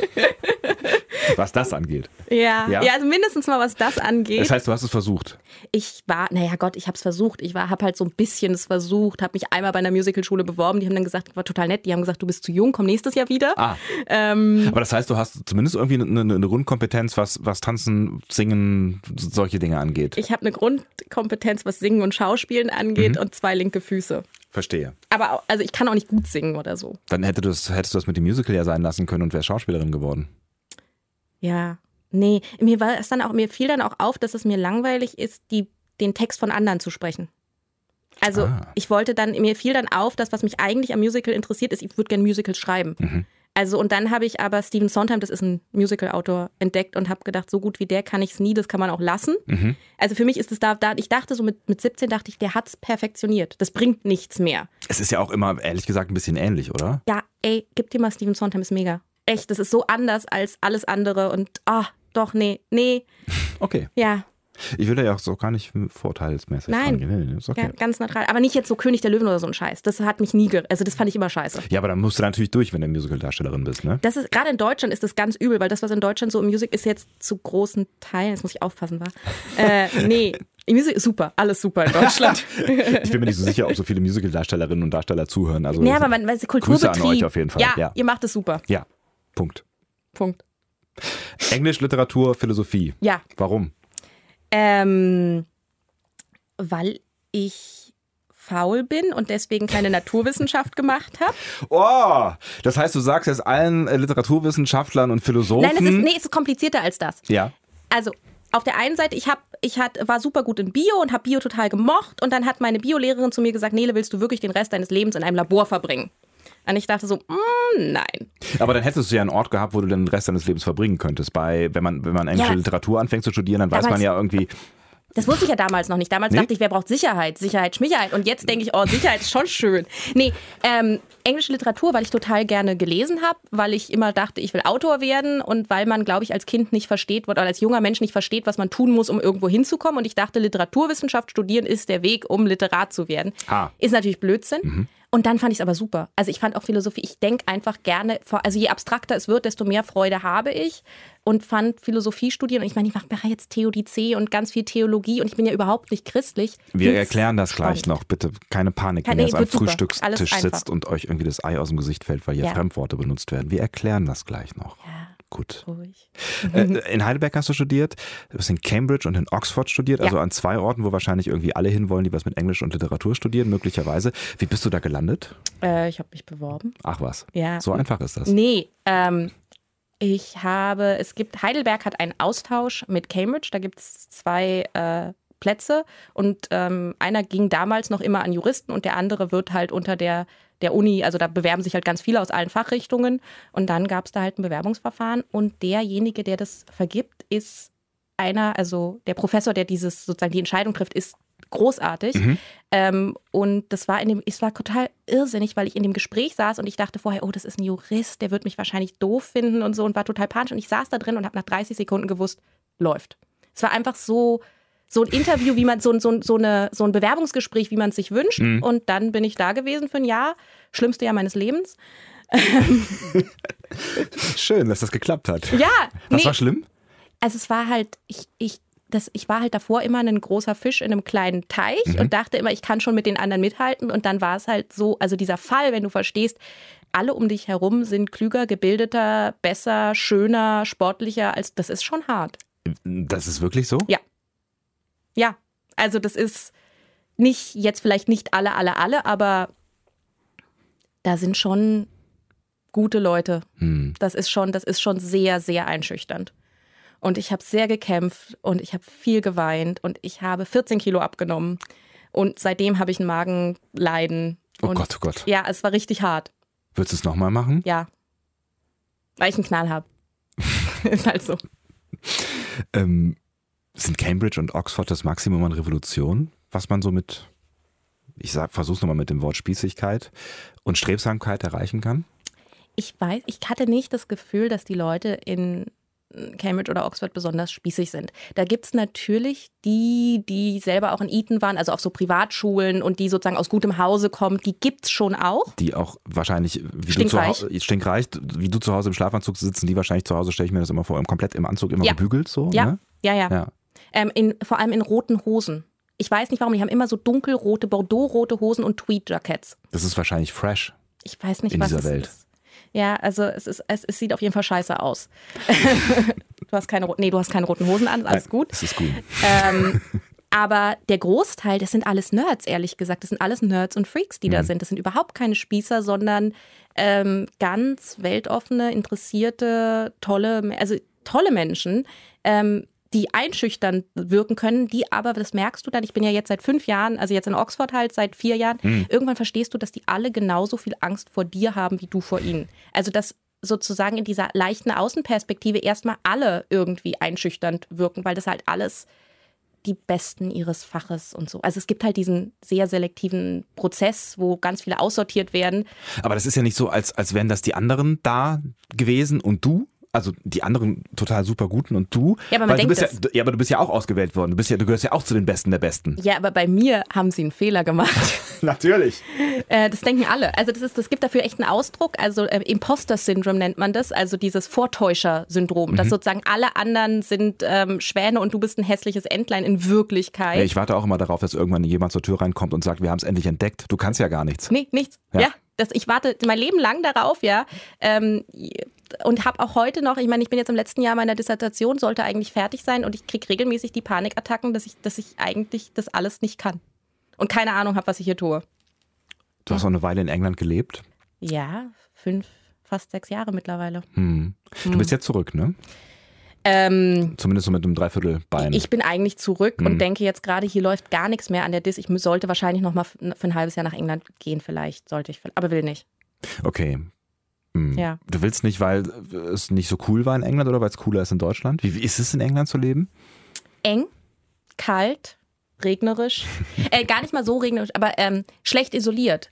Was das angeht. Ja, also mindestens mal, was das angeht. Das heißt, du hast es versucht. Ich habe es versucht. Ich habe halt so ein bisschen es versucht, habe mich einmal bei einer Musicalschule beworben. Die haben dann gesagt, war total nett. Die haben gesagt, du bist zu jung, komm nächstes Jahr wieder. Aber das heißt, du hast zumindest irgendwie eine Grundkompetenz, was Tanzen, Singen, solche Dinge angeht. Ich habe eine Grundkompetenz, was Singen und Schauspielen angeht und 2 linke Füße. Verstehe. Aber also ich kann auch nicht gut singen oder so. Dann hättest du das mit dem Musical ja sein lassen können und wärst Schauspielerin geworden. Ja, nee, mir fiel dann auch auf, dass es mir langweilig ist, den Text von anderen zu sprechen. Also mir fiel dann auf, dass was mich eigentlich am Musical interessiert ist, ich würde gerne Musicals schreiben. Also und dann habe ich aber Stephen Sondheim, das ist ein Musical-Autor, entdeckt und habe gedacht, so gut wie der kann ich es nie, das kann man auch lassen. Also für mich ist es da ich dachte so mit 17 dachte ich, der hat es perfektioniert. Das bringt nichts mehr. Es ist ja auch immer, ehrlich gesagt, ein bisschen ähnlich, oder? Ja, ey, gib dir mal Stephen Sondheim, ist mega. Echt, das ist so anders als alles andere und doch, nee. Okay. Ja. Ich will da ja auch so gar nicht vorteilsmäßig rangehen. Nee, ist okay. Ja, ganz neutral. Aber nicht jetzt so König der Löwen oder so ein Scheiß. Das hat mich nie, also das fand ich immer scheiße. Ja, aber dann musst du natürlich durch, wenn du Musical-Darstellerin bist, ne? Das ist, gerade in Deutschland ist das ganz übel, weil das, was in Deutschland so im Musical ist, jetzt zu großen Teilen, jetzt muss ich aufpassen, nee. Musik ist super, alles super in Deutschland. Ich bin mir nicht so sicher, ob so viele Musical-Darstellerinnen und Darsteller zuhören. Also ja, aber weil sie Kulturbetrieb. Grüße an euch auf jeden Fall. Ja, ihr macht es super. Ja, Punkt. Englisch, Literatur, Philosophie. Ja. Warum? Weil ich faul bin und deswegen keine Naturwissenschaft gemacht habe. Oh, das heißt, du sagst jetzt allen Literaturwissenschaftlern und Philosophen... Nein, es ist komplizierter als das. Ja. Also, auf der einen Seite, war super gut in Bio und habe Bio total gemocht und dann hat meine Biolehrerin zu mir gesagt, Nele, willst du wirklich den Rest deines Lebens in einem Labor verbringen? Und ich dachte so, nein. Aber dann hättest du ja einen Ort gehabt, wo du den Rest deines Lebens verbringen könntest. Wenn man englische Literatur anfängt zu studieren, dann weiß man ja irgendwie... Das wusste ich ja damals noch nicht. Damals dachte ich, wer braucht Sicherheit? Sicherheit. Und jetzt denke ich, Sicherheit ist schon schön. Nee, englische Literatur, weil ich total gerne gelesen habe, weil ich immer dachte, ich will Autor werden und weil man, glaube ich, als Kind nicht versteht oder als junger Mensch nicht versteht, was man tun muss, um irgendwo hinzukommen. Und ich dachte, Literaturwissenschaft studieren ist der Weg, um Literat zu werden. Ist natürlich Blödsinn. Und dann fand ich es aber super. Also ich fand auch Philosophie, ich denke einfach gerne, also je abstrakter es wird, desto mehr Freude habe ich und fand Philosophie studieren. Und ich meine, ich mache jetzt Theodizee und ganz viel Theologie und ich bin ja überhaupt nicht christlich. Wir erklären das gleich noch. Bitte keine Panik, wenn ihr jetzt am Frühstückstisch sitzt und euch irgendwie das Ei aus dem Gesicht fällt, weil hier Fremdworte benutzt werden. Wir erklären das gleich noch. Ja. Gut. Ruhig. In Heidelberg hast du studiert, du hast in Cambridge und in Oxford studiert, also an 2 Orten, wo wahrscheinlich irgendwie alle hinwollen, die was mit Englisch und Literatur studieren, möglicherweise. Wie bist du da gelandet? Ich habe mich beworben. Ach was, ja. So einfach ist das? Nee, Heidelberg hat einen Austausch mit Cambridge, da gibt es 2 Plätze und einer ging damals noch immer an Juristen und der andere wird halt unter der Uni, also da bewerben sich halt ganz viele aus allen Fachrichtungen und dann gab es da halt ein Bewerbungsverfahren und derjenige, der das vergibt, ist also der Professor, der sozusagen die Entscheidung trifft, ist großartig. Und es war total irrsinnig, weil ich in dem Gespräch saß und ich dachte vorher, das ist ein Jurist, der wird mich wahrscheinlich doof finden und so und war total panisch und ich saß da drin und habe nach 30 Sekunden gewusst, läuft. Es war einfach so ein Interview, wie man so ein Bewerbungsgespräch, wie man es sich wünscht. Und dann bin ich da gewesen für ein Jahr. Schlimmste Jahr meines Lebens. Schön, dass das geklappt hat. Ja. Was war schlimm? Also es war halt, ich war halt davor immer ein großer Fisch in einem kleinen Teich und dachte immer, ich kann schon mit den anderen mithalten. Und dann war es halt so, also dieser Fall, wenn du verstehst, alle um dich herum sind klüger, gebildeter, besser, schöner, sportlicher, das ist schon hart. Das ist wirklich so? Ja. Ja, also das ist vielleicht nicht alle, aber da sind schon gute Leute. Das ist schon sehr, sehr einschüchternd. Und ich habe sehr gekämpft und ich habe viel geweint und ich habe 14 Kilo abgenommen. Und seitdem habe ich ein Magenleiden. Oh Gott. Ja, es war richtig hart. Würdest du es nochmal machen? Ja. Weil ich einen Knall habe. Ist halt so. Sind Cambridge und Oxford das Maximum an Revolution, was man so versuch's nochmal mit dem Wort Spießigkeit und Strebsamkeit erreichen kann? Ich hatte nicht das Gefühl, dass die Leute in Cambridge oder Oxford besonders spießig sind. Da gibt es natürlich die selber auch in Eton waren, also auf so Privatschulen und die sozusagen aus gutem Hause kommen, die gibt's schon auch. Die auch wahrscheinlich, stinkreich, wie du zu Hause im Schlafanzug sitzen, die wahrscheinlich zu Hause, stelle ich mir das immer vor, komplett im Anzug, immer gebügelt so. Ja, ne? ja. Vor allem in roten Hosen. Ich weiß nicht warum, die haben immer so dunkelrote, bordeauxrote Hosen und Tweed-Jackets. Das ist wahrscheinlich fresh. Ich weiß nicht, in was dieser es Welt ist. Ja, also es sieht auf jeden Fall scheiße aus. Du hast keine roten Hosen an, alles gut. Das ist gut. Aber der Großteil, das sind alles Nerds, ehrlich gesagt. Das sind alles Nerds und Freaks, die da sind. Das sind überhaupt keine Spießer, sondern ganz weltoffene, interessierte, tolle Menschen, die einschüchternd wirken können, die aber, das merkst du dann, ich bin ja jetzt seit 5 Jahren, also jetzt in Oxford halt seit 4 Jahren, irgendwann verstehst du, dass die alle genauso viel Angst vor dir haben, wie du vor ihnen. Also dass sozusagen in dieser leichten Außenperspektive erstmal alle irgendwie einschüchternd wirken, weil das halt alles die Besten ihres Faches und so. Also es gibt halt diesen sehr selektiven Prozess, wo ganz viele aussortiert werden. Aber das ist ja nicht so, als wären das die anderen da gewesen und du. Also die anderen total super guten und du. Ja, aber man denkt aber du bist ja auch ausgewählt worden. Du gehörst ja auch zu den Besten der Besten. Ja, aber bei mir haben sie einen Fehler gemacht. Natürlich. Das denken alle. Also das gibt dafür echt einen Ausdruck. Also Imposter-Syndrom nennt man das. Also dieses Vortäuscher-Syndrom. Dass sozusagen alle anderen sind Schwäne und du bist ein hässliches Entlein in Wirklichkeit. Ja, ich warte auch immer darauf, dass irgendwann jemand zur Tür reinkommt und sagt, wir haben es endlich entdeckt. Du kannst ja gar nichts. Nee, nichts. Ja. Ich warte mein Leben lang darauf, ja. Und habe auch heute noch, ich meine, ich bin jetzt im letzten Jahr meiner Dissertation, sollte eigentlich fertig sein und ich kriege regelmäßig die Panikattacken, dass ich eigentlich das alles nicht kann. Und keine Ahnung habe, was ich hier tue. Du hast auch eine Weile in England gelebt? Ja, fast 6 Jahre mittlerweile. Du bist jetzt zurück, ne? Zumindest so mit einem Dreiviertelbein. Ich bin eigentlich zurück und denke jetzt gerade, hier läuft gar nichts mehr an der Dis. Ich sollte wahrscheinlich noch mal für ein halbes Jahr nach England gehen, vielleicht sollte ich, aber will nicht. Okay. Ja. Du willst nicht, weil es nicht so cool war in England oder weil es cooler ist in Deutschland? Wie ist es in England zu leben? Eng, kalt, regnerisch. Gar nicht mal so regnerisch, aber schlecht isoliert.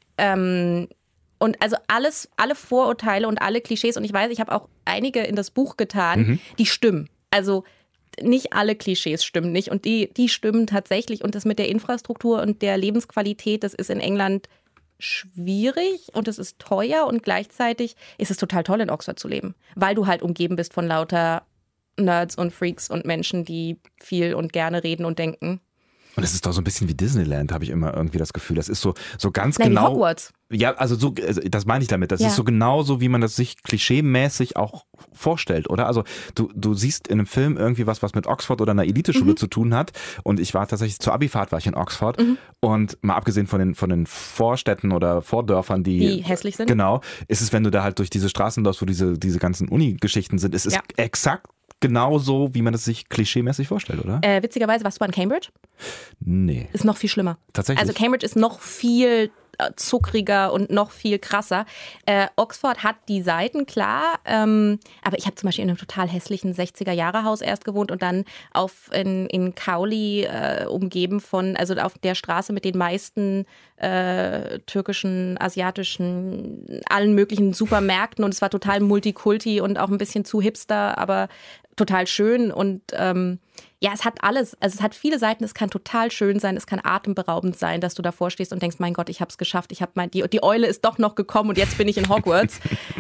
Und also alle Vorurteile und alle Klischees, und ich weiß, ich habe auch einige in das Buch getan, die stimmen. Also nicht alle Klischees stimmen nicht und die stimmen tatsächlich. Und das mit der Infrastruktur und der Lebensqualität, das ist in England schwierig und es ist teuer und gleichzeitig ist es total toll, in Oxford zu leben, weil du halt umgeben bist von lauter Nerds und Freaks und Menschen, die viel und gerne reden und denken. Und es ist doch so ein bisschen wie Disneyland, habe ich immer irgendwie das Gefühl. Das ist so ganz Nein, genau. Wie Hogwarts. Ja, also das meine ich damit. Das ist so genauso, wie man das sich klischeemäßig auch vorstellt, oder? Also du siehst in einem Film irgendwie was mit Oxford oder einer Eliteschule zu tun hat. Und ich war tatsächlich zur Abifahrt war ich in Oxford. Und mal abgesehen von den Vorstädten oder Vordörfern, die hässlich sind. Genau, ist es, wenn du da halt durch diese Straßen läufst, wo diese ganzen Uni-Geschichten sind, es ist exakt genauso, wie man es sich klischeemäßig vorstellt, oder? Witzigerweise, warst du an Cambridge? Nee. Ist noch viel schlimmer. Tatsächlich? Also Cambridge ist noch viel zuckriger und noch viel krasser. Oxford hat die Seiten, klar, aber ich habe zum Beispiel in einem total hässlichen 60er-Jahre-Haus erst gewohnt und dann in Cowley umgeben von, also auf der Straße mit den meisten türkischen, asiatischen, allen möglichen Supermärkten und es war total Multikulti und auch ein bisschen zu hipster, aber total schön und es hat alles, also es hat viele Seiten, es kann total schön sein, es kann atemberaubend sein, dass du davor stehst und denkst, mein Gott, ich hab's geschafft, die Eule ist doch noch gekommen und jetzt bin ich in Hogwarts.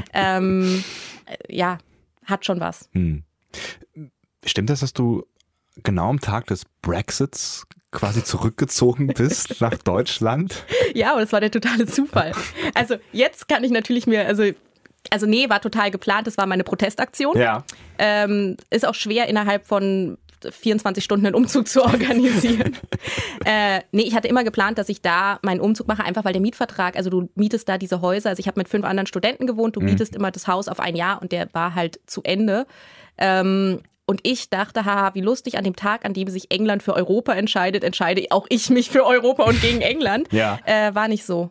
Hat schon was. Stimmt das, dass du genau am Tag des Brexits quasi zurückgezogen bist nach Deutschland? Ja, aber das war der totale Zufall. Also jetzt kann ich natürlich also nee, war total geplant, das war meine Protestaktion. Ja. Ist auch schwer innerhalb von 24 Stunden einen Umzug zu organisieren. Ich hatte immer geplant, dass ich da meinen Umzug mache, einfach weil der Mietvertrag, also du mietest da diese Häuser, also ich habe mit 5 anderen Studenten gewohnt, du mietest immer das Haus auf ein Jahr und der war halt zu Ende. Und ich dachte, haha, wie lustig, an dem Tag, an dem sich England für Europa entscheide auch ich mich für Europa und gegen England. Ja. War nicht so.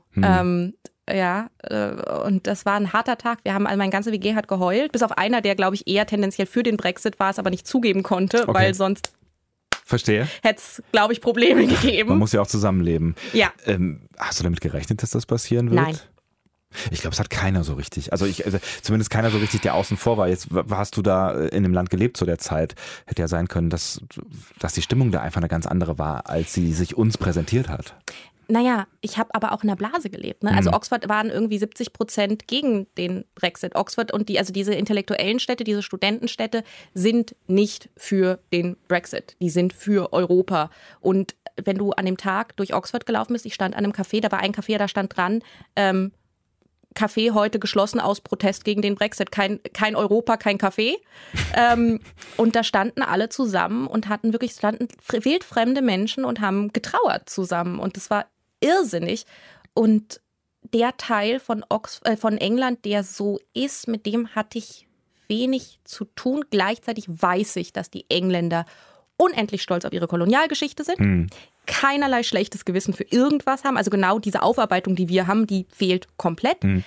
Und das war ein harter Tag. Meine ganze WG hat geheult, bis auf einer, der, glaube ich, eher tendenziell für den Brexit war, es aber nicht zugeben konnte, weil sonst hätte es, glaube ich, Probleme gegeben. Man muss ja auch zusammenleben. Ja. Hast du damit gerechnet, dass das passieren wird? Nein. Ich glaube, es hat keiner so richtig. Also zumindest keiner so richtig, der außen vor war. Jetzt hast du da in dem Land gelebt zu der Zeit. Hätte ja sein können, dass die Stimmung da einfach eine ganz andere war, als sie sich uns präsentiert hat. Naja, ich habe aber auch in der Blase gelebt. Ne? Also Oxford waren irgendwie 70% gegen den Brexit. Oxford und diese intellektuellen Städte, diese Studentenstädte sind nicht für den Brexit. Die sind für Europa. Und wenn du an dem Tag durch Oxford gelaufen bist, ich stand an einem Café, da war ein Café, da stand dran, Café heute geschlossen aus Protest gegen den Brexit. Kein Europa, kein Café. Und da standen alle zusammen und standen wildfremde Menschen und haben getrauert zusammen. Und das war irrsinnig. Und der Teil von England, der so ist, mit dem hatte ich wenig zu tun. Gleichzeitig weiß ich, dass die Engländer unendlich stolz auf ihre Kolonialgeschichte sind. Keinerlei schlechtes Gewissen für irgendwas haben. Also genau diese Aufarbeitung, die wir haben, die fehlt komplett.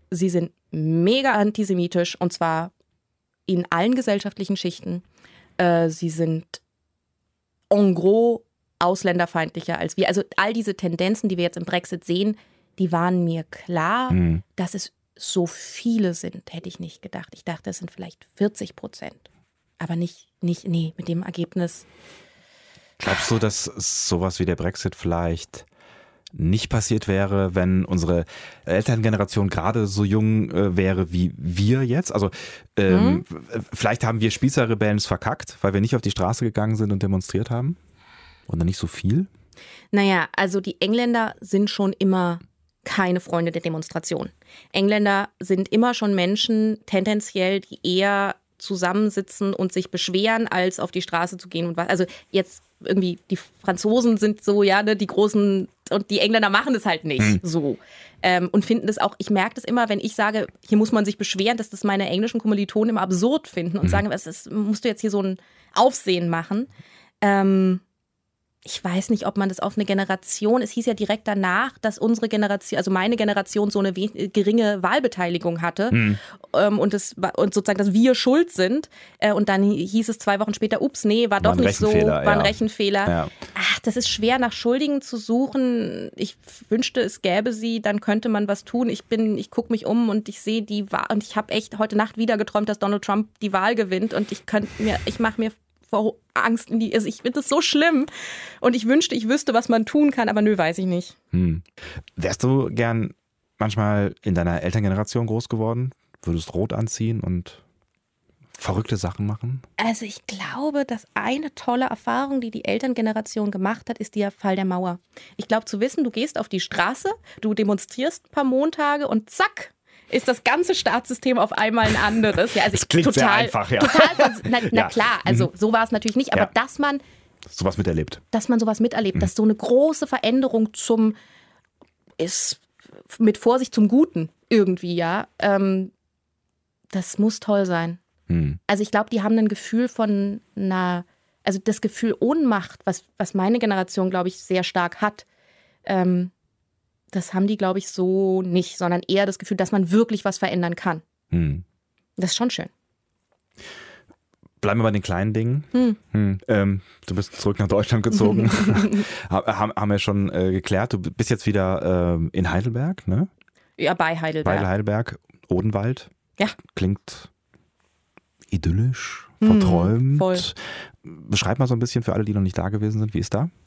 sie sind mega antisemitisch und zwar in allen gesellschaftlichen Schichten. Sie sind en gros ausländerfeindlicher als wir. Also all diese Tendenzen, die wir jetzt im Brexit sehen, die waren mir klar. Dass es so viele sind, hätte ich nicht gedacht. Ich dachte, es sind vielleicht 40%. Aber nicht, mit dem Ergebnis. Glaubst du, dass sowas wie der Brexit vielleicht nicht passiert wäre, wenn unsere Elterngeneration gerade so jung wäre wie wir jetzt? Also vielleicht haben wir Spießerrebellen es verkackt, weil wir nicht auf die Straße gegangen sind und demonstriert haben? Oder nicht so viel? Naja, also die Engländer sind schon immer keine Freunde der Demonstration. Engländer sind immer schon Menschen, tendenziell, die eher zusammensitzen und sich beschweren, als auf die Straße zu gehen. Und was. Also jetzt irgendwie, die Franzosen sind so, ja, ne, die großen, und die Engländer machen das halt nicht so. Und finden das auch, ich merke das immer, wenn ich sage, hier muss man sich beschweren, dass das meine englischen Kommilitonen immer absurd finden und sagen, musst du jetzt hier so ein Aufsehen machen. Ich weiß nicht, ob man das auf eine Generation, es hieß ja direkt danach, dass unsere Generation, also meine Generation so eine geringe Wahlbeteiligung hatte und sozusagen, dass wir schuld sind. Und dann hieß es 2 Wochen später, ups, nee, war doch nicht so, war ein Rechenfehler. Ja. Ach, das ist schwer, nach Schuldigen zu suchen. Ich wünschte, es gäbe sie, dann könnte man was tun. Ich gucke mich um und ich sehe die Wahl und ich habe echt heute Nacht wieder geträumt, dass Donald Trump die Wahl gewinnt und ich mache mir vor Angst also ich finde das so schlimm und ich wünschte, ich wüsste, was man tun kann, aber nö, weiß ich nicht. Wärst du gern manchmal in deiner Elterngeneration groß geworden? Würdest rot anziehen und verrückte Sachen machen? Also ich glaube, dass eine tolle Erfahrung, die Elterngeneration gemacht hat, ist der Fall der Mauer. Ich glaube zu wissen, du gehst auf die Straße, du demonstrierst ein paar Montage und zack, ist das ganze Staatssystem auf einmal ein anderes. Ja, also das klingt sehr einfach, ja. Na klar, also so war es natürlich nicht, aber dass man sowas miterlebt. Dass man sowas miterlebt, dass so eine große Veränderung ist mit Vorsicht zum Guten irgendwie, ja. Das muss toll sein. Also ich glaube, die haben ein Gefühl von also das Gefühl Ohnmacht, was meine Generation, glaube ich, sehr stark hat, das haben die, glaube ich, so nicht, sondern eher das Gefühl, dass man wirklich was verändern kann. Das ist schon schön. Bleiben wir bei den kleinen Dingen. Du bist zurück nach Deutschland gezogen. haben wir schon geklärt. Du bist jetzt wieder in Heidelberg, ne? Ja, bei Heidelberg. Bei Heidelberg, Odenwald. Ja. Klingt idyllisch, verträumt. Voll. Beschreib mal so ein bisschen für alle, die noch nicht da gewesen sind. Wie ist da?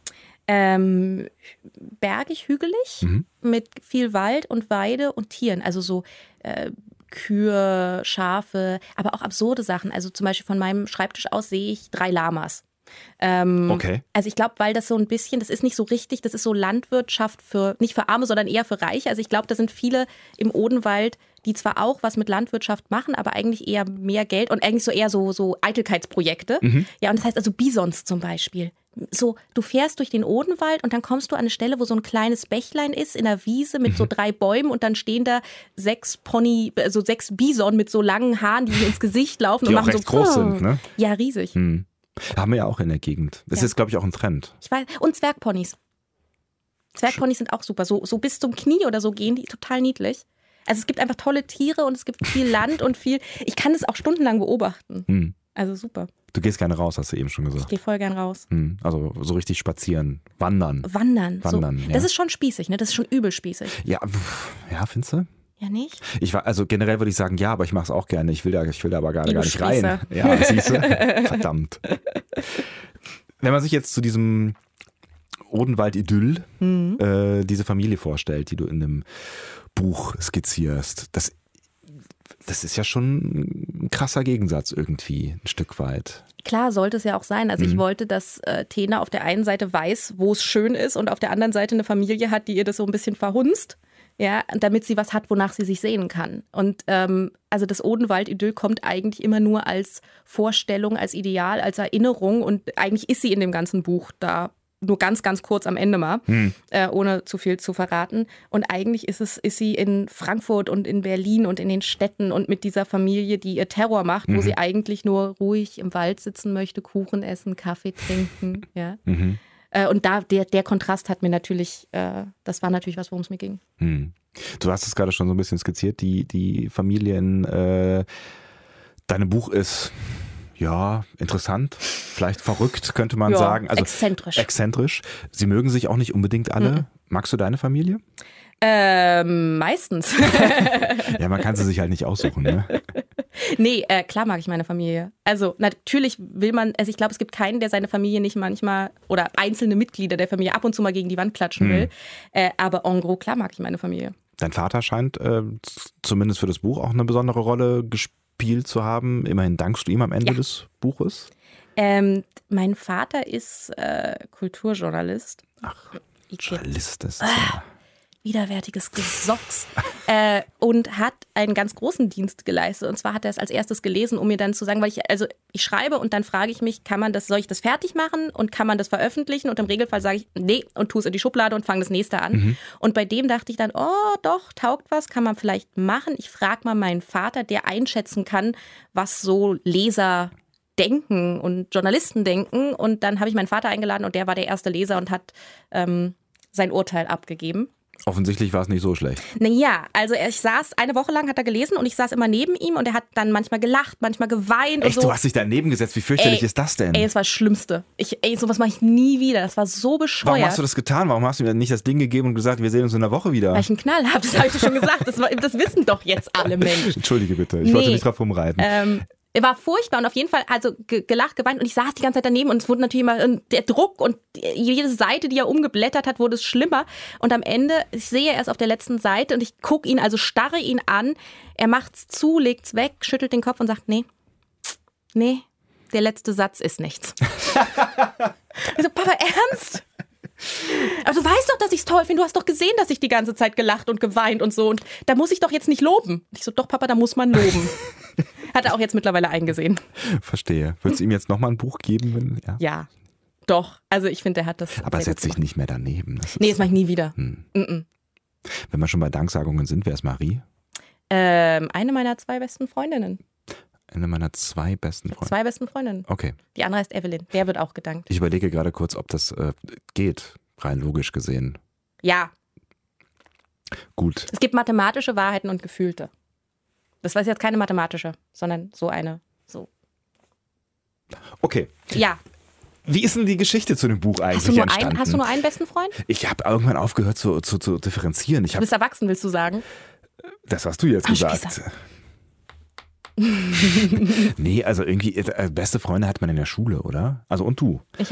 Bergig, hügelig, mit viel Wald und Weide und Tieren. Also so Kühe, Schafe, aber auch absurde Sachen. Also zum Beispiel von meinem Schreibtisch aus sehe ich 3 Lamas. Okay. Also ich glaube, weil das so ein bisschen, das ist nicht so richtig, das ist so Landwirtschaft nicht für Arme, sondern eher für Reiche. Also ich glaube, da sind viele im Odenwald, die zwar auch was mit Landwirtschaft machen, aber eigentlich eher mehr Geld und eigentlich so eher so Eitelkeitsprojekte. Ja, und das heißt also Bisons zum Beispiel. So, du fährst durch den Odenwald und dann kommst du an eine Stelle, wo so ein kleines Bächlein ist, in der Wiese mit so 3 Bäumen und dann stehen da 6 Bison mit so langen Haaren, die ins Gesicht laufen die und auch machen recht so groß sind, ne? Ja, riesig. Haben wir ja auch in der Gegend. Das ist, glaube ich, auch ein Trend. Ich weiß. Und Zwergponys. Zwergponys sind auch super. So bis zum Knie oder so gehen die, total niedlich. Also es gibt einfach tolle Tiere und es gibt viel Land und viel. Ich kann das auch stundenlang beobachten. Also super. Du gehst gerne raus, hast du eben schon gesagt. Ich gehe voll gern raus. Also so richtig spazieren, wandern. Wandern. So. Ja. Das ist schon spießig, ne? Das ist schon übel spießig. Ja, findest du? Ja, nicht? Also generell würde ich sagen, ja, aber ich mache es auch gerne. Ich will da aber gar nicht rein. Ja, siehst du? Verdammt. Wenn man sich jetzt zu diesem Odenwald-Idyll diese Familie vorstellt, die du in dem Buch skizzierst, das ist ja schon ein krasser Gegensatz irgendwie, ein Stück weit. Klar, sollte es ja auch sein. Also ich wollte, dass Tena auf der einen Seite weiß, wo es schön ist und auf der anderen Seite eine Familie hat, die ihr das so ein bisschen verhunzt. Ja, damit sie was hat, wonach sie sich sehen kann. Und also das Odenwald-Idyll kommt eigentlich immer nur als Vorstellung, als Ideal, als Erinnerung. Und eigentlich ist sie in dem ganzen Buch da nur ganz, ganz kurz am Ende mal, ohne zu viel zu verraten. Und eigentlich ist sie in Frankfurt und in Berlin und in den Städten und mit dieser Familie, die ihr Terror macht, wo sie eigentlich nur ruhig im Wald sitzen möchte, Kuchen essen, Kaffee trinken. Ja. Und der Kontrast hat mir natürlich, das war natürlich was, worum es mir ging. Du hast es gerade schon so ein bisschen skizziert, die Familien, dein Buch ist ja interessant, vielleicht verrückt, könnte man sagen. Also exzentrisch. Sie mögen sich auch nicht unbedingt alle. Magst du deine Familie? Meistens. Ja, man kann sie sich halt nicht aussuchen, ne? Nee, klar mag ich meine Familie. Also natürlich will man, also ich glaube, es gibt keinen, der seine Familie nicht manchmal oder einzelne Mitglieder der Familie ab und zu mal gegen die Wand klatschen will. Aber en gros, klar mag ich meine Familie. Dein Vater scheint zumindest für das Buch auch eine besondere Rolle gespielt zu haben. Immerhin dankst du ihm am Ende des Buches. Mein Vater ist Kulturjournalist. Ach, Journalist, das ist ja... Widerwärtiges Gesocks. Und hat einen ganz großen Dienst geleistet. Und zwar hat er es als erstes gelesen, um mir dann zu sagen, weil ich schreibe und dann frage ich mich, soll ich das fertig machen und kann man das veröffentlichen? Und im Regelfall sage ich, nee, und tue es in die Schublade und fange das nächste an. Und bei dem dachte ich dann, oh doch, taugt was, kann man vielleicht machen. Ich frage mal meinen Vater, der einschätzen kann, was so Leser denken und Journalisten denken. Und dann habe ich meinen Vater eingeladen und der war der erste Leser und hat sein Urteil abgegeben. Offensichtlich war es nicht so schlecht. Naja, also ich saß, eine Woche lang hat er gelesen und ich saß immer neben ihm und er hat dann manchmal gelacht, manchmal geweint. Echt, und so. Du hast dich daneben gesetzt, wie fürchterlich ist das denn? Es war das Schlimmste. Sowas mache ich nie wieder, das war so bescheuert. Warum hast du das getan? Warum hast du mir nicht das Ding gegeben und gesagt, wir sehen uns in einer Woche wieder? Weil ich einen Knall habe, das habe ich dir schon gesagt, das wissen doch jetzt alle Menschen. Entschuldige bitte, ich wollte nicht drauf rumreiten. War furchtbar und auf jeden Fall, also gelacht, geweint und ich saß die ganze Zeit daneben und es wurde natürlich immer der Druck und jede Seite, die er umgeblättert hat, wurde es schlimmer und am Ende, ich sehe erst auf der letzten Seite und ich gucke ihn, also starre ihn an, er macht's zu, legt's weg, schüttelt den Kopf und sagt, nee, der letzte Satz ist nichts. Ich so, Papa, ernst? Aber du weißt doch, dass ich es toll finde. Du hast doch gesehen, dass ich die ganze Zeit gelacht und geweint und so. Und da muss ich doch jetzt nicht loben. Ich so, doch, Papa, da muss man loben. Hat er auch jetzt mittlerweile eingesehen. Verstehe. Würdest du ihm jetzt nochmal ein Buch geben? Ja, doch. Also ich finde, der hat das. Aber setz dich nicht mehr daneben. Das mache ich nie wieder. Wenn wir schon bei Danksagungen sind, wer ist Marie? Eine meiner 2 besten Freundinnen. Eine meiner 2 besten Freunde. 2 besten Freundinnen. Okay. Die andere heißt Evelyn. Der wird auch gedankt. Ich überlege gerade kurz, ob das geht, rein logisch gesehen. Ja. Gut. Es gibt mathematische Wahrheiten und gefühlte. Das war jetzt keine mathematische, sondern so eine. So. Okay. Ja. Wie ist denn die Geschichte zu dem Buch eigentlich entstanden? Hast du nur einen besten Freund? Ich habe irgendwann aufgehört zu differenzieren. Du bist erwachsen, willst du sagen? Das hast du jetzt gesagt. Nee, also irgendwie, beste Freunde hat man in der Schule, oder? Also und du? Ich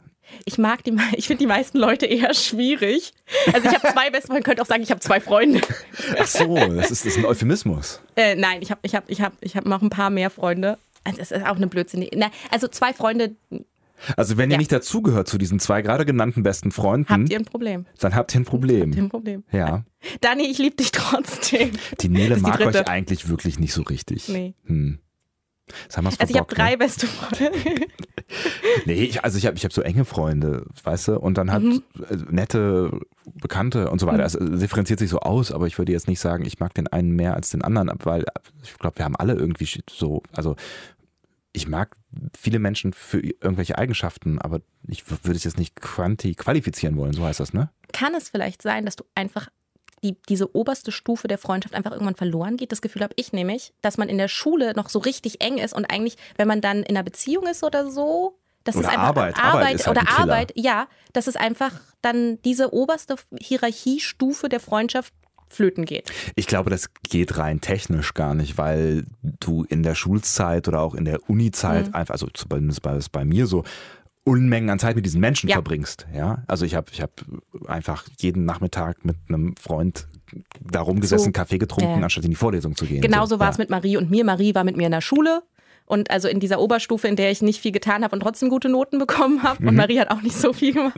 finde die meisten Leute eher schwierig. Also ich habe 2 beste Freunde, könnte auch sagen, ich habe 2 Freunde. Ach so, das ist ein Euphemismus. Nein, ich hab noch ein paar mehr Freunde. Also das ist auch eine Blödsinn. Also 2 Freunde. Also wenn ihr nicht dazugehört zu diesen 2 gerade genannten besten Freunden, habt ihr ein Problem. Dann habt ihr ein Problem. Ja. Dani, ich liebe dich trotzdem. Die Nele mag euch eigentlich wirklich nicht so richtig. Nee. Also ich habe 3 beste Freunde. Nee, ich habe so enge Freunde, weißt du, und dann hat nette Bekannte und so weiter. Es differenziert sich so aus, aber ich würde jetzt nicht sagen, ich mag den einen mehr als den anderen, weil ich glaube, wir haben alle irgendwie so, also ich mag viele Menschen für irgendwelche Eigenschaften, aber ich würde es jetzt nicht qualifizieren wollen, so heißt das, ne? Kann es vielleicht sein, dass du einfach diese oberste Stufe der Freundschaft einfach irgendwann verloren geht? Das Gefühl habe ich nämlich, dass man in der Schule noch so richtig eng ist und eigentlich, wenn man dann in einer Beziehung ist oder so, das oder ist einfach Arbeit ist halt ein Killer. Arbeit, ja, das ist einfach dann diese oberste Hierarchiestufe der Freundschaft flöten geht. Ich glaube, das geht rein technisch gar nicht, weil du in der Schulzeit oder auch in der Uni-Zeit einfach, also zumindest bei mir so, Unmengen an Zeit mit diesen Menschen verbringst. Ja? Also ich hab einfach jeden Nachmittag mit einem Freund da rumgesessen, Kaffee getrunken, anstatt in die Vorlesung zu gehen. Genauso war es mit Marie und mir. Marie war mit mir in der Schule und also in dieser Oberstufe, in der ich nicht viel getan habe und trotzdem gute Noten bekommen habe. Und Marie hat auch nicht so viel gemacht.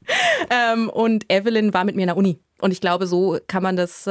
Und Evelyn war mit mir in der Uni. Und ich glaube, so kann man das...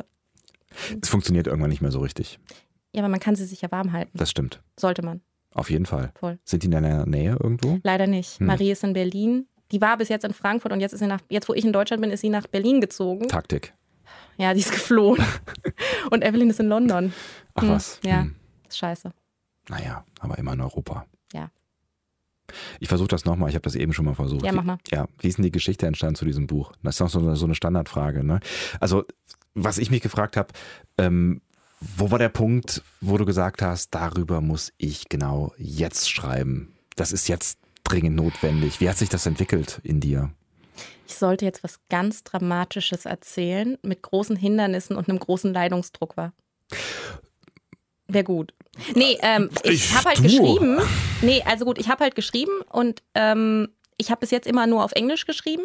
Es funktioniert irgendwann nicht mehr so richtig. Ja, aber man kann sie sich ja warm halten. Das stimmt. Sollte man. Auf jeden Fall. Voll. Sind die in deiner Nähe irgendwo? Leider nicht. Marie ist in Berlin. Die war bis jetzt in Frankfurt und jetzt ist sie jetzt wo ich in Deutschland bin, ist sie nach Berlin gezogen. Taktik. Ja, die ist geflohen. Und Evelyn ist in London. Ach was. Ja, ist scheiße. Naja, aber immer in Europa. Ja. Ich versuche das nochmal, ich habe das eben schon mal versucht. Ja, mach mal. Wie ist denn die Geschichte entstanden zu diesem Buch? Das ist doch so eine Standardfrage. Ne? Also, was ich mich gefragt habe, wo war der Punkt, wo du gesagt hast, darüber muss ich genau jetzt schreiben? Das ist jetzt dringend notwendig. Wie hat sich das entwickelt in dir? Ich sollte jetzt was ganz Dramatisches erzählen, mit großen Hindernissen und einem großen Leidungsdruck war. Wäre gut. Nee, ich habe halt geschrieben. Nee, also gut, ich habe halt geschrieben und ich habe bis jetzt immer nur auf Englisch geschrieben.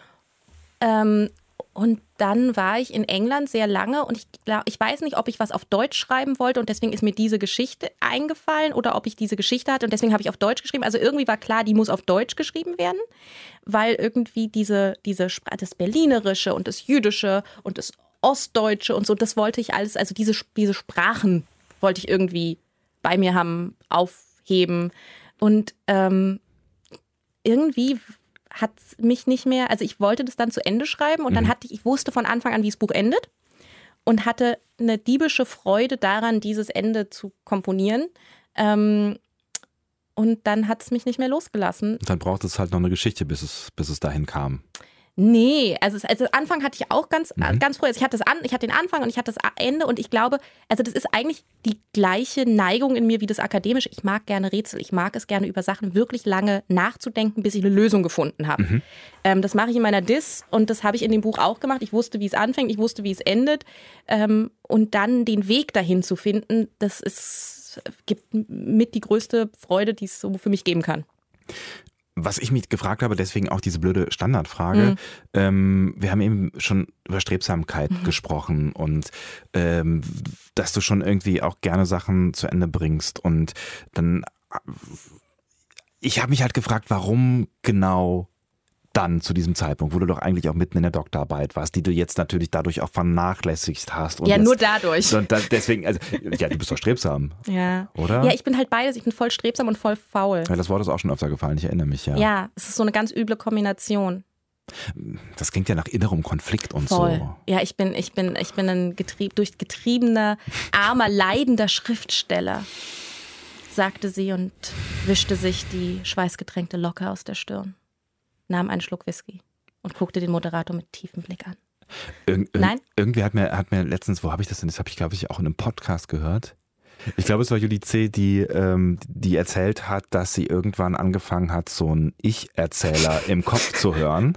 Und dann war ich in England sehr lange und ich weiß nicht, ob ich was auf Deutsch schreiben wollte und deswegen ist mir diese Geschichte eingefallen oder ob ich diese Geschichte hatte und deswegen habe ich auf Deutsch geschrieben. Also irgendwie war klar, die muss auf Deutsch geschrieben werden, weil irgendwie das Berlinerische und das Jüdische und das Ostdeutsche und so, das wollte ich alles, also diese Sprachen wollte ich irgendwie bei mir haben, aufheben und irgendwie hat mich nicht mehr, also ich wollte das dann zu Ende schreiben und dann ich wusste von Anfang an, wie das Buch endet und hatte eine diebische Freude daran, dieses Ende zu komponieren. Und dann hat es mich nicht mehr losgelassen. Und dann braucht es halt noch eine Geschichte, bis es dahin kam. Nee, also Anfang hatte ich auch ganz früh. Also ich hatte den Anfang und ich hatte das Ende und ich glaube, also das ist eigentlich die gleiche Neigung in mir wie das Akademische. Ich mag gerne Rätsel, ich mag es gerne über Sachen wirklich lange nachzudenken, bis ich eine Lösung gefunden habe. Das mache ich in meiner Diss und das habe ich in dem Buch auch gemacht. Ich wusste, wie es anfängt, ich wusste, wie es endet und dann den Weg dahin zu finden, gibt mit die größte Freude, die es so für mich geben kann. Was ich mich gefragt habe, deswegen auch diese blöde Standardfrage, wir haben eben schon über Strebsamkeit gesprochen und dass du schon irgendwie auch gerne Sachen zu Ende bringst und dann, ich habe mich halt gefragt, warum genau dann zu diesem Zeitpunkt, wo du doch eigentlich auch mitten in der Doktorarbeit warst, die du jetzt natürlich dadurch auch vernachlässigt hast. Und ja, jetzt, nur dadurch. Und deswegen, also, ja, du bist doch strebsam. Ja. Oder? Ja, ich bin halt beides. Ich bin voll strebsam und voll faul. Ja, das Wort ist auch schon öfter gefallen, ich erinnere mich, ja. Ja, es ist so eine ganz üble Kombination. Das klingt ja nach innerem Konflikt und voll. So. Ja, ich bin ein durchgetriebener, armer, leidender Schriftsteller, sagte sie und wischte sich die schweißgetränkte Locke aus der Stirn. Nahm einen Schluck Whisky und guckte den Moderator mit tiefem Blick an. Nein? Irgendwie hat mir letztens, wo habe ich das denn? Das habe ich, glaube ich, auch in einem Podcast gehört. Ich glaube, es war Julie C., die erzählt hat, dass sie irgendwann angefangen hat, so einen Ich-Erzähler im Kopf zu hören.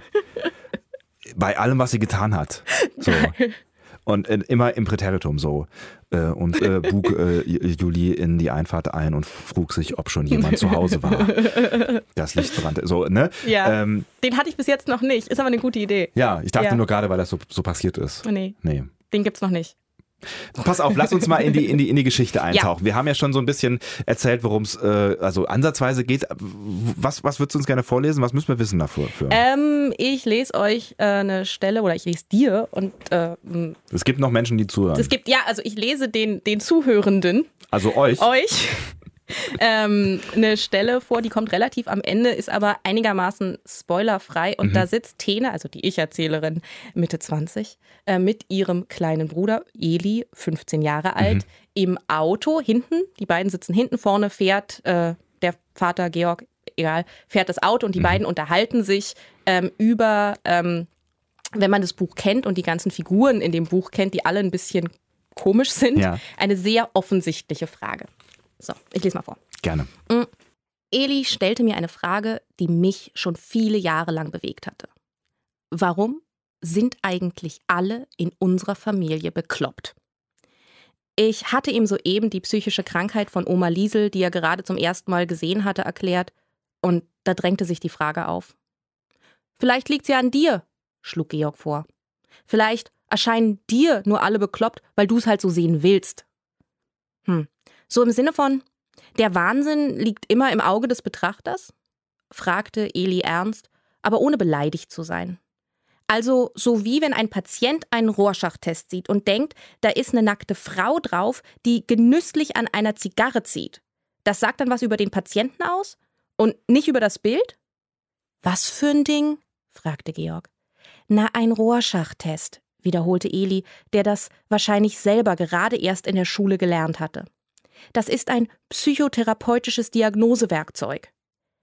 Bei allem, was sie getan hat. So. Und immer im Präteritum so. Und bug Julie in die Einfahrt ein und frug sich, ob schon jemand zu Hause war. Das Licht brannte. So, ne? Ja, den hatte ich bis jetzt noch nicht. Ist aber eine gute Idee. Ja, ich dachte nur gerade, weil das so passiert ist. Nee. Den gibt's noch nicht. Pass auf, lass uns mal in die Geschichte eintauchen. Ja. Wir haben ja schon so ein bisschen erzählt, worum es also ansatzweise geht. Was würdest du uns gerne vorlesen? Was müssen wir wissen dafür? Ich lese euch eine Stelle oder ich lese dir und es gibt noch Menschen, die zuhören. Also ich lese den Zuhörenden. Also euch. Eine Stelle vor, die kommt relativ am Ende, ist aber einigermaßen spoilerfrei und da sitzt Tene, also die Ich-Erzählerin, Mitte 20, mit ihrem kleinen Bruder Eli, 15 Jahre alt, im Auto hinten, die beiden sitzen hinten, vorne fährt der Vater Georg, fährt das Auto und die beiden unterhalten sich über, wenn man das Buch kennt und die ganzen Figuren in dem Buch kennt, die alle ein bisschen komisch sind, eine sehr offensichtliche Frage. So, ich lese mal vor. Gerne. Eli stellte mir eine Frage, die mich schon viele Jahre lang bewegt hatte. Warum sind eigentlich alle in unserer Familie bekloppt? Ich hatte ihm soeben die psychische Krankheit von Oma Liesel, die er gerade zum ersten Mal gesehen hatte, erklärt und da drängte sich die Frage auf. Vielleicht liegt's ja an dir, schlug Georg vor. Vielleicht erscheinen dir nur alle bekloppt, weil du es halt so sehen willst. So im Sinne von, der Wahnsinn liegt immer im Auge des Betrachters? Fragte Eli ernst, aber ohne beleidigt zu sein. Also so wie wenn ein Patient einen Rorschach-Test sieht und denkt, da ist eine nackte Frau drauf, die genüsslich an einer Zigarre zieht. Das sagt dann was über den Patienten aus und nicht über das Bild? Was für ein Ding? Fragte Georg. Na, ein Rorschach-Test, wiederholte Eli, der das wahrscheinlich selber gerade erst in der Schule gelernt hatte. Das ist ein psychotherapeutisches Diagnosewerkzeug.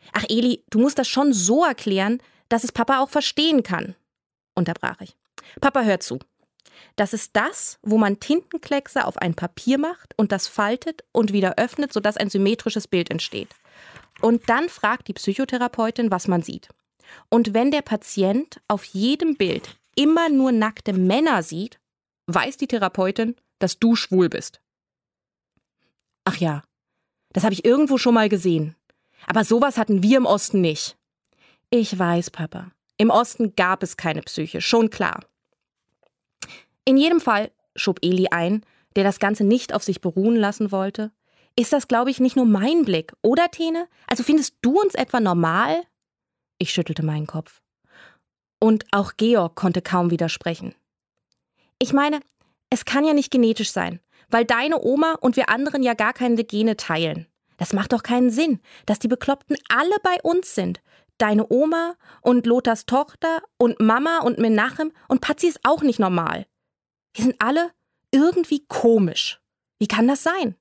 Ach Eli, du musst das schon so erklären, dass es Papa auch verstehen kann, unterbrach ich. Papa, hör zu. Das ist das, wo man Tintenkleckse auf ein Papier macht und das faltet und wieder öffnet, sodass ein symmetrisches Bild entsteht. Und dann fragt die Psychotherapeutin, was man sieht. Und wenn der Patient auf jedem Bild immer nur nackte Männer sieht, weiß die Therapeutin, dass du schwul bist. Ach ja, das habe ich irgendwo schon mal gesehen. Aber sowas hatten wir im Osten nicht. Ich weiß, Papa. Im Osten gab es keine Psyche, schon klar. In jedem Fall, schob Eli ein, der das Ganze nicht auf sich beruhen lassen wollte, ist das, glaube ich, nicht nur mein Blick, oder, Tene? Also findest du uns etwa normal? Ich schüttelte meinen Kopf. Und auch Georg konnte kaum widersprechen. Ich meine, es kann ja nicht genetisch sein, weil deine Oma und wir anderen ja gar keine Gene teilen. Das macht doch keinen Sinn, dass die Bekloppten alle bei uns sind. Deine Oma und Lothars Tochter und Mama und Menachem und Patzi ist auch nicht normal. Wir sind alle irgendwie komisch. Wie kann das sein?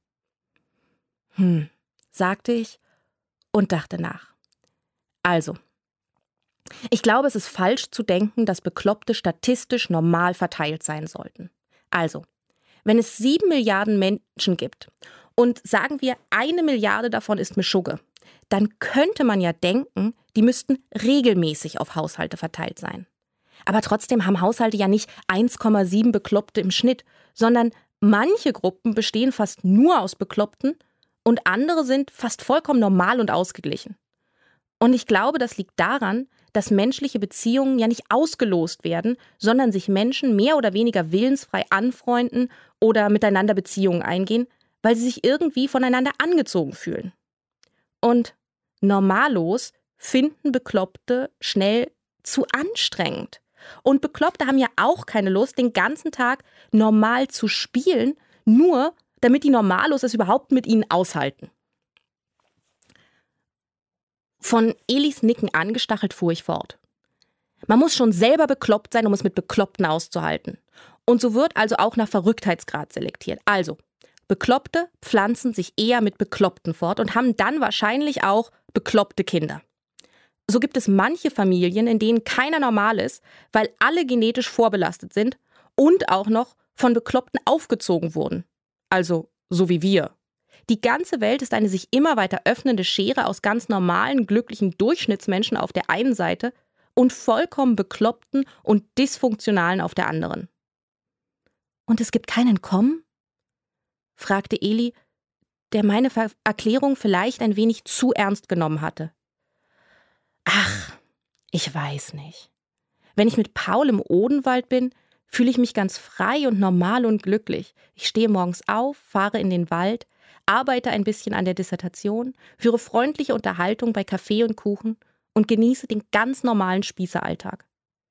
Sagte ich und dachte nach. Also, ich glaube, es ist falsch zu denken, dass Bekloppte statistisch normal verteilt sein sollten. Also, wenn es 7 Milliarden Menschen gibt und sagen wir, 1 Milliarde davon ist Meschugge, dann könnte man ja denken, die müssten regelmäßig auf Haushalte verteilt sein. Aber trotzdem haben Haushalte ja nicht 1,7 Bekloppte im Schnitt, sondern manche Gruppen bestehen fast nur aus Bekloppten und andere sind fast vollkommen normal und ausgeglichen. Und ich glaube, das liegt daran, dass menschliche Beziehungen ja nicht ausgelost werden, sondern sich Menschen mehr oder weniger willensfrei anfreunden oder miteinander Beziehungen eingehen, weil sie sich irgendwie voneinander angezogen fühlen. Und normallos finden Bekloppte schnell zu anstrengend. Und Bekloppte haben ja auch keine Lust, den ganzen Tag normal zu spielen, nur damit die Normalos es überhaupt mit ihnen aushalten. Von Elis Nicken angestachelt fuhr ich fort. Man muss schon selber bekloppt sein, um es mit Bekloppten auszuhalten. Und so wird also auch nach Verrücktheitsgrad selektiert. Also, Bekloppte pflanzen sich eher mit Bekloppten fort und haben dann wahrscheinlich auch bekloppte Kinder. So gibt es manche Familien, in denen keiner normal ist, weil alle genetisch vorbelastet sind und auch noch von Bekloppten aufgezogen wurden. Also so wie wir. Die ganze Welt ist eine sich immer weiter öffnende Schere aus ganz normalen, glücklichen Durchschnittsmenschen auf der einen Seite und vollkommen Bekloppten und Dysfunktionalen auf der anderen. Und es gibt keinen Kommen? Fragte Eli, der meine Erklärung vielleicht ein wenig zu ernst genommen hatte. Ach, ich weiß nicht. Wenn ich mit Paul im Odenwald bin, fühle ich mich ganz frei und normal und glücklich. Ich stehe morgens auf, fahre in den Wald, arbeite ein bisschen an der Dissertation, führe freundliche Unterhaltung bei Kaffee und Kuchen und genieße den ganz normalen Spießeralltag.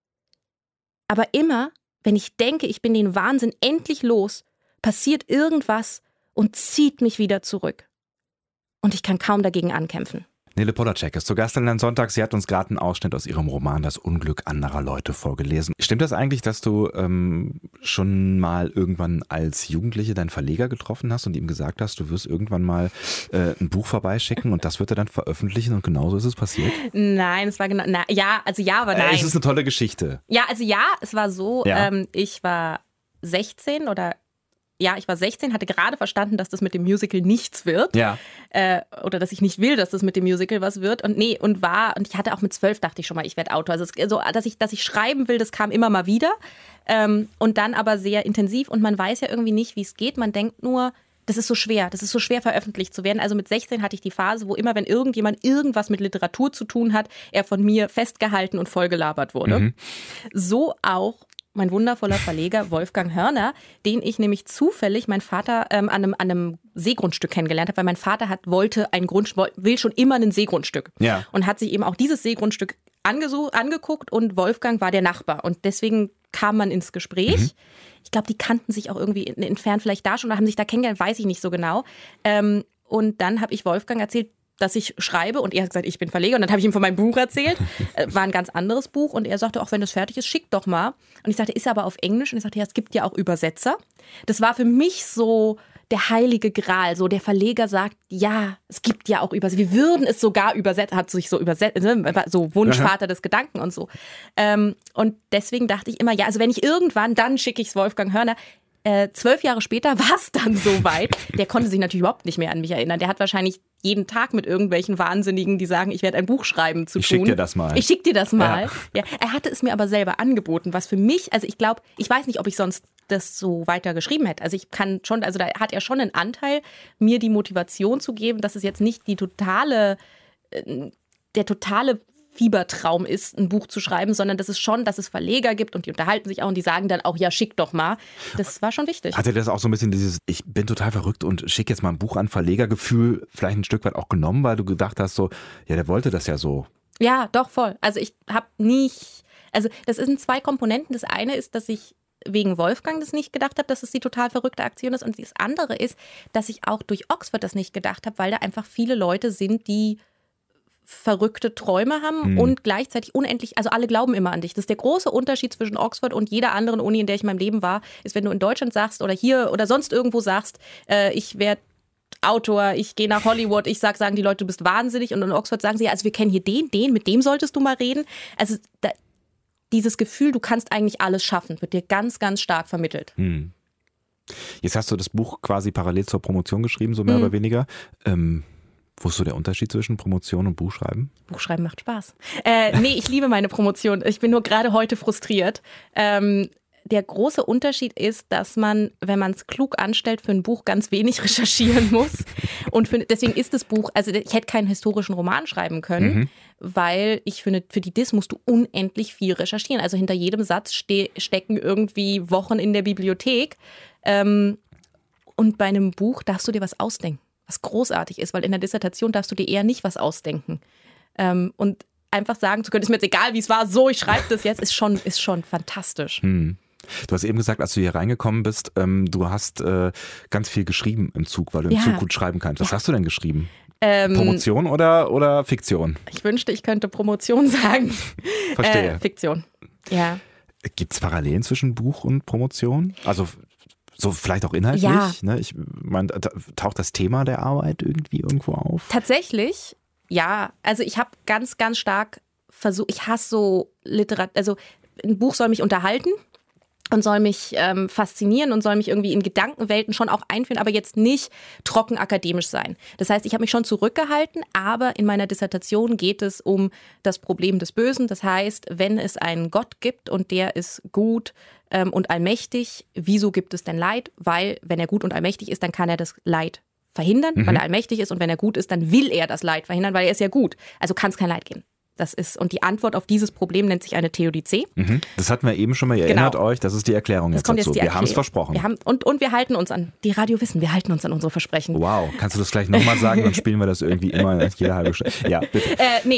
Aber immer, wenn ich denke, ich bin den Wahnsinn endlich los, passiert irgendwas und zieht mich wieder zurück. Und ich kann kaum dagegen ankämpfen. Nele Polacek ist zu Gast in den Sonntag. Sie hat uns gerade einen Ausschnitt aus ihrem Roman Das Unglück anderer Leute vorgelesen. Stimmt das eigentlich, dass du schon mal irgendwann als Jugendliche deinen Verleger getroffen hast und ihm gesagt hast, du wirst irgendwann mal ein Buch vorbeischicken und das wird er dann veröffentlichen und genauso ist es passiert? Nein, es war genau, aber nein. Es ist eine tolle Geschichte. Es war so, ich war 16 ich war 16, hatte gerade verstanden, dass das mit dem Musical nichts wird. Ja. Oder dass ich nicht will, dass das mit dem Musical was wird. Und ich hatte auch mit 12 dachte ich schon mal, ich werde Autor. Also dass ich schreiben will, das kam immer mal wieder. Und dann aber sehr intensiv. Und man weiß ja irgendwie nicht, wie es geht. Man denkt nur, das ist so schwer veröffentlicht zu werden. Also mit 16 hatte ich die Phase, wo immer, wenn irgendjemand irgendwas mit Literatur zu tun hat, er von mir festgehalten und vollgelabert wurde. Mhm. So auch mein wundervoller Verleger Wolfgang Hörner, den ich nämlich zufällig mein Vater an einem Seegrundstück kennengelernt habe, weil mein Vater will schon immer ein Seegrundstück. Ja. Und hat sich eben auch dieses Seegrundstück angeguckt und Wolfgang war der Nachbar. Und deswegen kam man ins Gespräch. Mhm. Ich glaube, die kannten sich auch irgendwie entfernt vielleicht da schon oder haben sich da kennengelernt, weiß ich nicht so genau. Und dann habe ich Wolfgang erzählt, dass ich schreibe und er hat gesagt, ich bin Verleger und dann habe ich ihm von meinem Buch erzählt, war ein ganz anderes Buch und er sagte, auch wenn das fertig ist, schick doch mal. Und ich sagte, ist aber auf Englisch und ich sagte, ja, es gibt ja auch Übersetzer. Das war für mich so der heilige Gral. So der Verleger sagt, ja, es gibt ja auch Übersetzung. Wir würden es sogar übersetzen, hat sich so übersetzt, so Wunschvater des Gedanken und so. Und deswegen dachte ich immer, ja, also wenn ich irgendwann, dann schicke ich es Wolfgang Hörner. 12 Jahre später war es dann soweit. Der konnte sich natürlich überhaupt nicht mehr an mich erinnern. Der hat wahrscheinlich jeden Tag mit irgendwelchen Wahnsinnigen, die sagen, ich werde ein Buch schreiben, zu tun. Ich schick dir das mal. Ich schick dir das mal. Ja. Er hatte es mir aber selber angeboten, was für mich, also ich glaube, ich weiß nicht, ob ich sonst das so weiter geschrieben hätte. Also ich kann schon, also da hat er schon einen Anteil, mir die Motivation zu geben, dass es jetzt nicht der totale Fiebertraum ist, ein Buch zu schreiben, sondern dass es Verleger gibt und die unterhalten sich auch und die sagen dann auch, ja, schick doch mal. Das war schon wichtig. Hatte das auch so ein bisschen dieses, ich bin total verrückt und schicke jetzt mal ein Buch an, Verlegergefühl vielleicht ein Stück weit auch genommen, weil du gedacht hast so, ja, der wollte das ja so. Ja, doch, voll. Also ich habe das sind 2 Komponenten. Das eine ist, dass ich wegen Wolfgang das nicht gedacht habe, dass es die total verrückte Aktion ist. Und das andere ist, dass ich auch durch Oxford das nicht gedacht habe, weil da einfach viele Leute sind, die verrückte Träume haben und gleichzeitig unendlich, also alle glauben immer an dich. Das ist der große Unterschied zwischen Oxford und jeder anderen Uni, in der ich in meinem Leben war, ist, wenn du in Deutschland sagst oder hier oder sonst irgendwo sagst, ich werde Autor, ich gehe nach Hollywood, sagen die Leute, du bist wahnsinnig und in Oxford sagen sie, ja, also wir kennen hier den, mit dem solltest du mal reden. Also dieses Gefühl, du kannst eigentlich alles schaffen, wird dir ganz, ganz stark vermittelt. Jetzt hast du das Buch quasi parallel zur Promotion geschrieben, so mehr oder weniger. Wo ist so der Unterschied zwischen Promotion und Buchschreiben? Buchschreiben macht Spaß. Nee, ich liebe meine Promotion. Ich bin nur gerade heute frustriert. Der große Unterschied ist, dass man, wenn man es klug anstellt, für ein Buch ganz wenig recherchieren muss. Und deswegen ist das Buch, also ich hätte keinen historischen Roman schreiben können, weil ich finde, für die Diss musst du unendlich viel recherchieren. Also hinter jedem Satz stecken irgendwie Wochen in der Bibliothek. Und bei einem Buch darfst du dir was ausdenken. Was großartig ist, weil in der Dissertation darfst du dir eher nicht was ausdenken. Und einfach sagen zu können, ist mir jetzt egal, wie es war, so, ich schreibe das jetzt, ist schon fantastisch. Du hast eben gesagt, als du hier reingekommen bist, du hast ganz viel geschrieben im Zug, weil du im Zug gut schreiben kannst. Was hast du denn geschrieben? Promotion oder Fiktion? Ich wünschte, ich könnte Promotion sagen. Verstehe. Fiktion, ja. Gibt es Parallelen zwischen Buch und Promotion? Also so vielleicht auch inhaltlich? Ja. Ne? Ich meine, taucht das Thema der Arbeit irgendwie irgendwo auf? Tatsächlich, ja. Also ich habe ganz, ganz stark versucht, ich hasse so Literatur, also ein Buch soll mich unterhalten und soll mich faszinieren und soll mich irgendwie in Gedankenwelten schon auch einführen, aber jetzt nicht trocken akademisch sein. Das heißt, ich habe mich schon zurückgehalten, aber in meiner Dissertation geht es um das Problem des Bösen. Das heißt, wenn es einen Gott gibt und der ist gut und allmächtig, wieso gibt es denn Leid? Weil, wenn er gut und allmächtig ist, dann kann er das Leid verhindern, weil er allmächtig ist. Und wenn er gut ist, dann will er das Leid verhindern, weil er ist ja gut. Also kann es kein Leid geben. Und die Antwort auf dieses Problem nennt sich eine Theodizee. Das hatten wir eben schon mal, ihr erinnert euch, das ist die Erklärung jetzt dazu. Wir haben es versprochen. Und wir halten uns an, die Radio wissen, wir halten uns an unsere Versprechen. Wow, kannst du das gleich nochmal sagen, dann spielen wir das irgendwie immer jede halbe Stunde. Ja, bitte.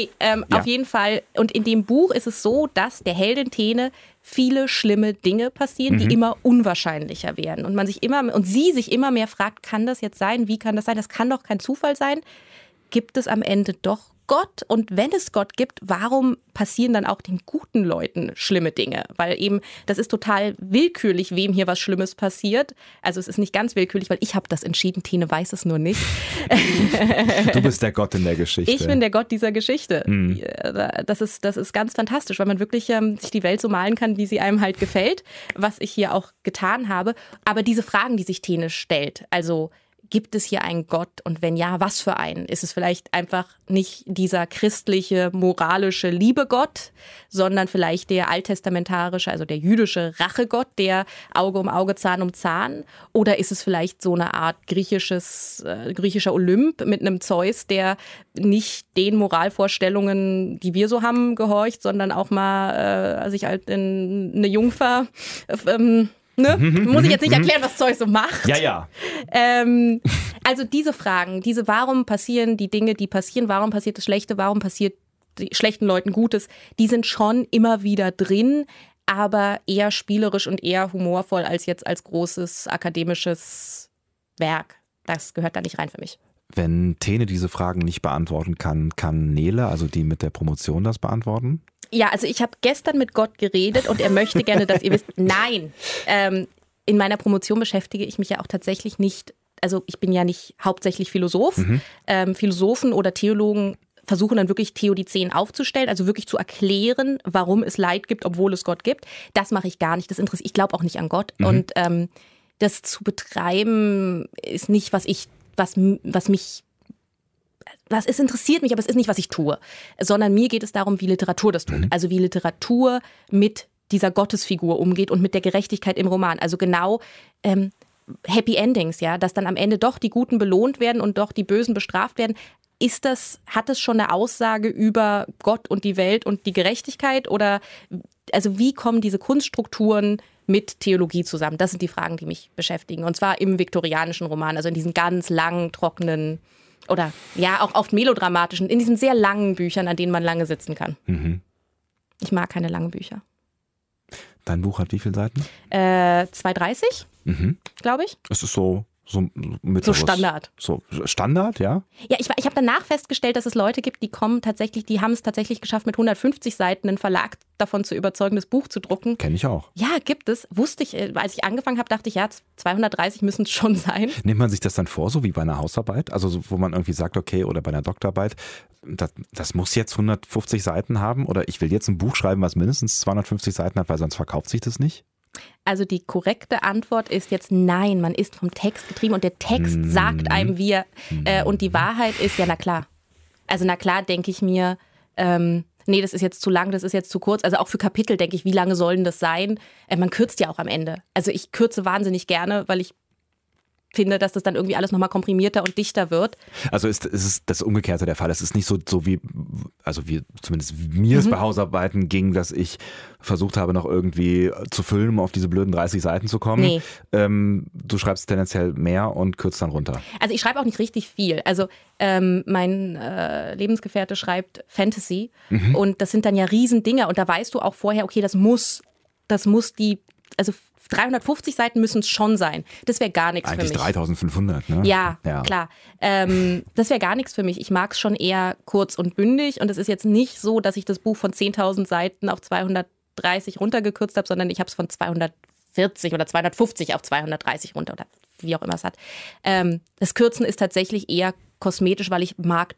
Auf jeden Fall. Und in dem Buch ist es so, dass der Heldin Tene viele schlimme Dinge passieren, die immer unwahrscheinlicher werden. Und sie sich immer mehr fragt, kann das jetzt sein? Wie kann das sein? Das kann doch kein Zufall sein. Gibt es am Ende doch Gott? Und wenn es Gott gibt, warum passieren dann auch den guten Leuten schlimme Dinge? Weil eben, das ist total willkürlich, wem hier was Schlimmes passiert. Also es ist nicht ganz willkürlich, weil ich habe das entschieden, Tene weiß es nur nicht. Du bist der Gott in der Geschichte. Ich bin der Gott dieser Geschichte. Das ist ganz fantastisch, weil man wirklich sich die Welt so malen kann, wie sie einem halt gefällt, was ich hier auch getan habe. Aber diese Fragen, die sich Tene stellt, also gibt es hier einen Gott und wenn ja, was für einen? Ist es vielleicht einfach nicht dieser christliche, moralische Liebegott, sondern vielleicht der alttestamentarische, also der jüdische Rachegott, der Auge um Auge, Zahn um Zahn? Oder ist es vielleicht so eine Art griechischer Olymp mit einem Zeus, der nicht den Moralvorstellungen, die wir so haben, gehorcht, sondern auch mal sich als eine Jungfer muss ich jetzt nicht erklären, was Zeus so macht. Ja. Also diese Fragen, warum passieren die Dinge, die passieren, warum passiert das Schlechte, warum passiert die schlechten Leuten Gutes, die sind schon immer wieder drin, aber eher spielerisch und eher humorvoll als jetzt als großes akademisches Werk. Das gehört da nicht rein für mich. Wenn Tene diese Fragen nicht beantworten kann, kann Nele, also die mit der Promotion, das beantworten? Ja, also ich habe gestern mit Gott geredet und er möchte gerne, dass ihr wisst, nein, in meiner Promotion beschäftige ich mich ja auch tatsächlich nicht, also ich bin ja nicht hauptsächlich Philosoph. Philosophen oder Theologen versuchen dann wirklich Theodizeen aufzustellen, also wirklich zu erklären, warum es Leid gibt, obwohl es Gott gibt. Das mache ich gar nicht. Ich glaube auch nicht an Gott. Und das zu betreiben ist nicht, es interessiert mich, aber es ist nicht, was ich tue. Sondern mir geht es darum, wie Literatur das tut. Also wie Literatur mit dieser Gottesfigur umgeht und mit der Gerechtigkeit im Roman. Also genau Happy Endings, ja, dass dann am Ende doch die Guten belohnt werden und doch die Bösen bestraft werden. Hat es schon eine Aussage über Gott und die Welt und die Gerechtigkeit? Oder also wie kommen diese Kunststrukturen mit Theologie zusammen? Das sind die Fragen, die mich beschäftigen. Und zwar im viktorianischen Roman, also in diesen ganz langen, trockenen oder ja auch oft melodramatischen, in diesen sehr langen Büchern, an denen man lange sitzen kann. Ich mag keine langen Bücher. Dein Buch hat wie viele Seiten? 230, glaube ich. Es ist so Standard. So Standard, ja? Ja, ich habe danach festgestellt, dass es Leute gibt, die haben es tatsächlich geschafft, mit 150 Seiten einen Verlag davon zu überzeugen, das Buch zu drucken. Kenne ich auch. Ja, gibt es. Wusste ich, als ich angefangen habe, dachte ich, ja, 230 müssen es schon sein. Nimmt man sich das dann vor, so wie bei einer Hausarbeit? Also wo man irgendwie sagt, okay, oder bei einer Doktorarbeit, das muss jetzt 150 Seiten haben? Oder ich will jetzt ein Buch schreiben, was mindestens 250 Seiten hat, weil sonst verkauft sich das nicht? Also die korrekte Antwort ist jetzt nein, man ist vom Text getrieben und der Text sagt einem und die Wahrheit ist ja, na klar. Also na klar denke ich mir, nee, das ist jetzt zu lang, das ist jetzt zu kurz. Also auch für Kapitel denke ich, wie lange sollen das sein? Man kürzt ja auch am Ende. Also ich kürze wahnsinnig gerne, weil ich finde, dass das dann irgendwie alles nochmal komprimierter und dichter wird. Also ist das Umgekehrte der Fall. Es ist nicht so wie zumindest mir es bei Hausarbeiten ging, dass ich versucht habe, noch irgendwie zu füllen, um auf diese blöden 30 Seiten zu kommen. Nee. Du schreibst tendenziell mehr und kürzt dann runter. Also ich schreibe auch nicht richtig viel. Also mein Lebensgefährte schreibt Fantasy und das sind dann ja Riesendinge und da weißt du auch vorher, okay, das muss also 350 Seiten müssen es schon sein. Das wäre gar nichts für mich. Eigentlich 3500, ne? Ja, klar. Das wäre gar nichts für mich. Ich mag es schon eher kurz und bündig und es ist jetzt nicht so, dass ich das Buch von 10.000 Seiten auf 230 runtergekürzt habe, sondern ich habe es von 240 oder 250 auf 230 runter oder wie auch immer es hat. Das Kürzen ist tatsächlich eher kosmetisch, weil ich mag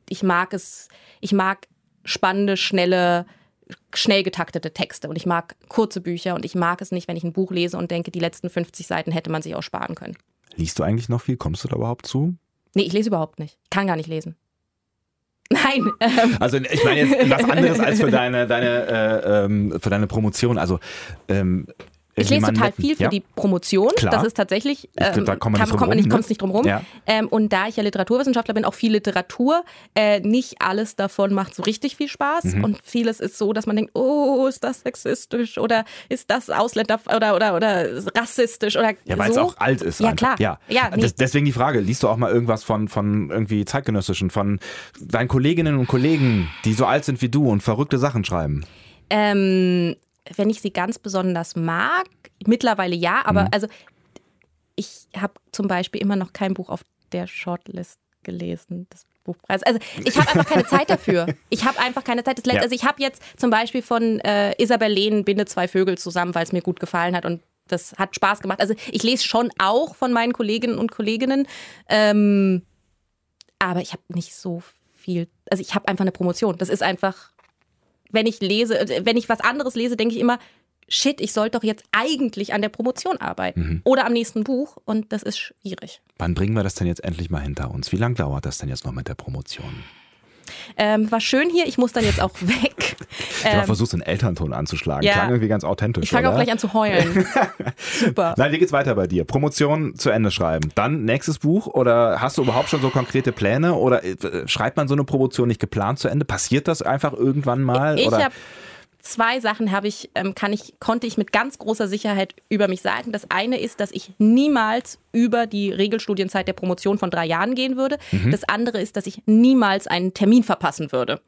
spannende, schnell getaktete Texte und ich mag kurze Bücher und ich mag es nicht, wenn ich ein Buch lese und denke, die letzten 50 Seiten hätte man sich auch sparen können. Liest du eigentlich noch viel? Kommst du da überhaupt zu? Nee, ich lese überhaupt nicht. Ich kann gar nicht lesen. Nein. Also ich meine jetzt was anderes als für deine Promotion. Also ich lese total viel für die Promotion. Klar. Das ist tatsächlich, da kommst nicht drum rum. Ja. Und da ich ja Literaturwissenschaftler bin, auch viel Literatur, nicht alles davon macht so richtig viel Spaß. Und vieles ist so, dass man denkt, oh, ist das sexistisch oder ist das Ausländer oder rassistisch oder ja, weil es auch alt ist. Ja, einfach. klar. Ja. Deswegen die Frage, liest du auch mal irgendwas von irgendwie zeitgenössischen, von deinen Kolleginnen und Kollegen, die so alt sind wie du und verrückte Sachen schreiben? Wenn ich sie ganz besonders mag, mittlerweile ja, aber also ich habe zum Beispiel immer noch kein Buch auf der Shortlist gelesen des Buchpreises. Also ich habe einfach keine Zeit dafür. Ich habe einfach keine Zeit. Also ich habe jetzt zum Beispiel von Isabel Lehn Binde zwei Vögel zusammen, weil es mir gut gefallen hat und das hat Spaß gemacht. Also ich lese schon auch von meinen Kolleginnen und Kolleginnen, aber ich habe nicht so viel, also ich habe einfach eine Promotion. Das ist einfach... Wenn ich was anderes lese, denke ich immer, shit, ich sollte doch jetzt eigentlich an der Promotion arbeiten oder am nächsten Buch und das ist schwierig. Wann bringen wir das denn jetzt endlich mal hinter uns? Wie lange dauert das denn jetzt noch mit der Promotion? War schön hier, ich muss dann jetzt auch weg. Du hast versucht, einen Elternton anzuschlagen. Ja. Klang irgendwie ganz authentisch. Ich fange auch gleich an zu heulen. Super. Nein, wie geht's weiter bei dir? Promotion zu Ende schreiben. Dann nächstes Buch oder hast du überhaupt schon so konkrete Pläne oder schreibt man so eine Promotion nicht geplant zu Ende? Passiert das einfach irgendwann mal? Ich habe 2 Sachen konnte ich mit ganz großer Sicherheit über mich sagen. Das eine ist, dass ich niemals über die Regelstudienzeit der Promotion von 3 Jahren gehen würde. Das andere ist, dass ich niemals einen Termin verpassen würde.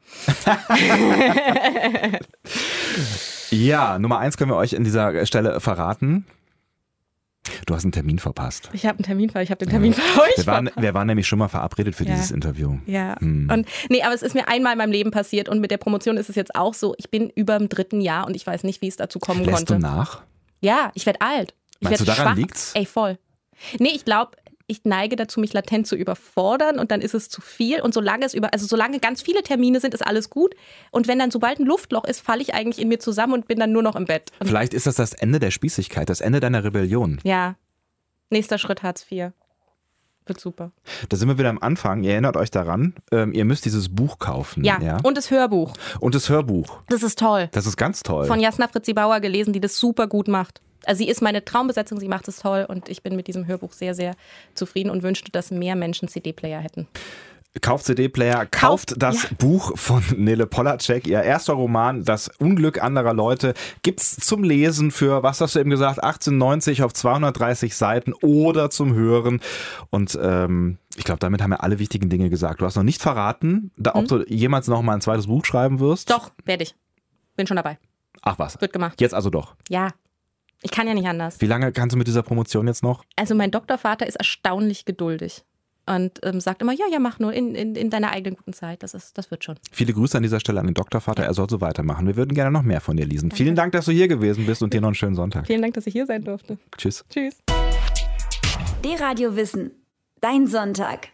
Ja, Nummer 1 können wir euch an dieser Stelle verraten. Du hast einen Termin verpasst. Ich habe den Termin für euch verpasst. Wir waren nämlich schon mal verabredet für dieses Interview. Ja. Und aber es ist mir einmal in meinem Leben passiert und mit der Promotion ist es jetzt auch so. Ich bin über dem 3. Jahr und ich weiß nicht, wie es dazu kommen konnte. Lässt du nach? Ja, ich werde alt. Meinst du, daran liegt's? Ey, voll. Nee, ich glaube, ich neige dazu, mich latent zu überfordern und dann ist es zu viel. Und solange ganz viele Termine sind, ist alles gut. Und wenn dann sobald ein Luftloch ist, falle ich eigentlich in mir zusammen und bin dann nur noch im Bett. Und vielleicht ist das Ende der Spießigkeit, das Ende deiner Rebellion. Ja, nächster Schritt Hartz IV. Wird super. Da sind wir wieder am Anfang. Ihr erinnert euch daran, ihr müsst dieses Buch kaufen. Ja, und das Hörbuch. Und das Hörbuch. Das ist toll. Das ist ganz toll. Von Jasna Fritzi-Bauer gelesen, die das super gut macht. Also sie ist meine Traumbesetzung, sie macht es toll und ich bin mit diesem Hörbuch sehr, sehr zufrieden und wünschte, dass mehr Menschen CD-Player hätten. Kauft CD-Player, kauft das Buch von Nele Polacek, ihr erster Roman, Das Unglück anderer Leute, gibt's zum Lesen für, was hast du eben gesagt, 18,90 auf 230 Seiten oder zum Hören. Und ich glaube, damit haben wir alle wichtigen Dinge gesagt. Du hast noch nicht verraten, ob du jemals noch mal ein zweites Buch schreiben wirst. Doch, werde ich. Bin schon dabei. Ach was. Wird gemacht. Jetzt also doch. Ja. Ich kann ja nicht anders. Wie lange kannst du mit dieser Promotion jetzt noch? Also mein Doktorvater ist erstaunlich geduldig. Und sagt immer, ja, mach nur in deiner eigenen guten Zeit. Das wird schon. Viele Grüße an dieser Stelle an den Doktorvater. Er soll so weitermachen. Wir würden gerne noch mehr von dir lesen. Danke. Vielen Dank, dass du hier gewesen bist und dir noch einen schönen Sonntag. Vielen Dank, dass ich hier sein durfte. Tschüss. Tschüss. D-Radio Wissen. Dein Sonntag.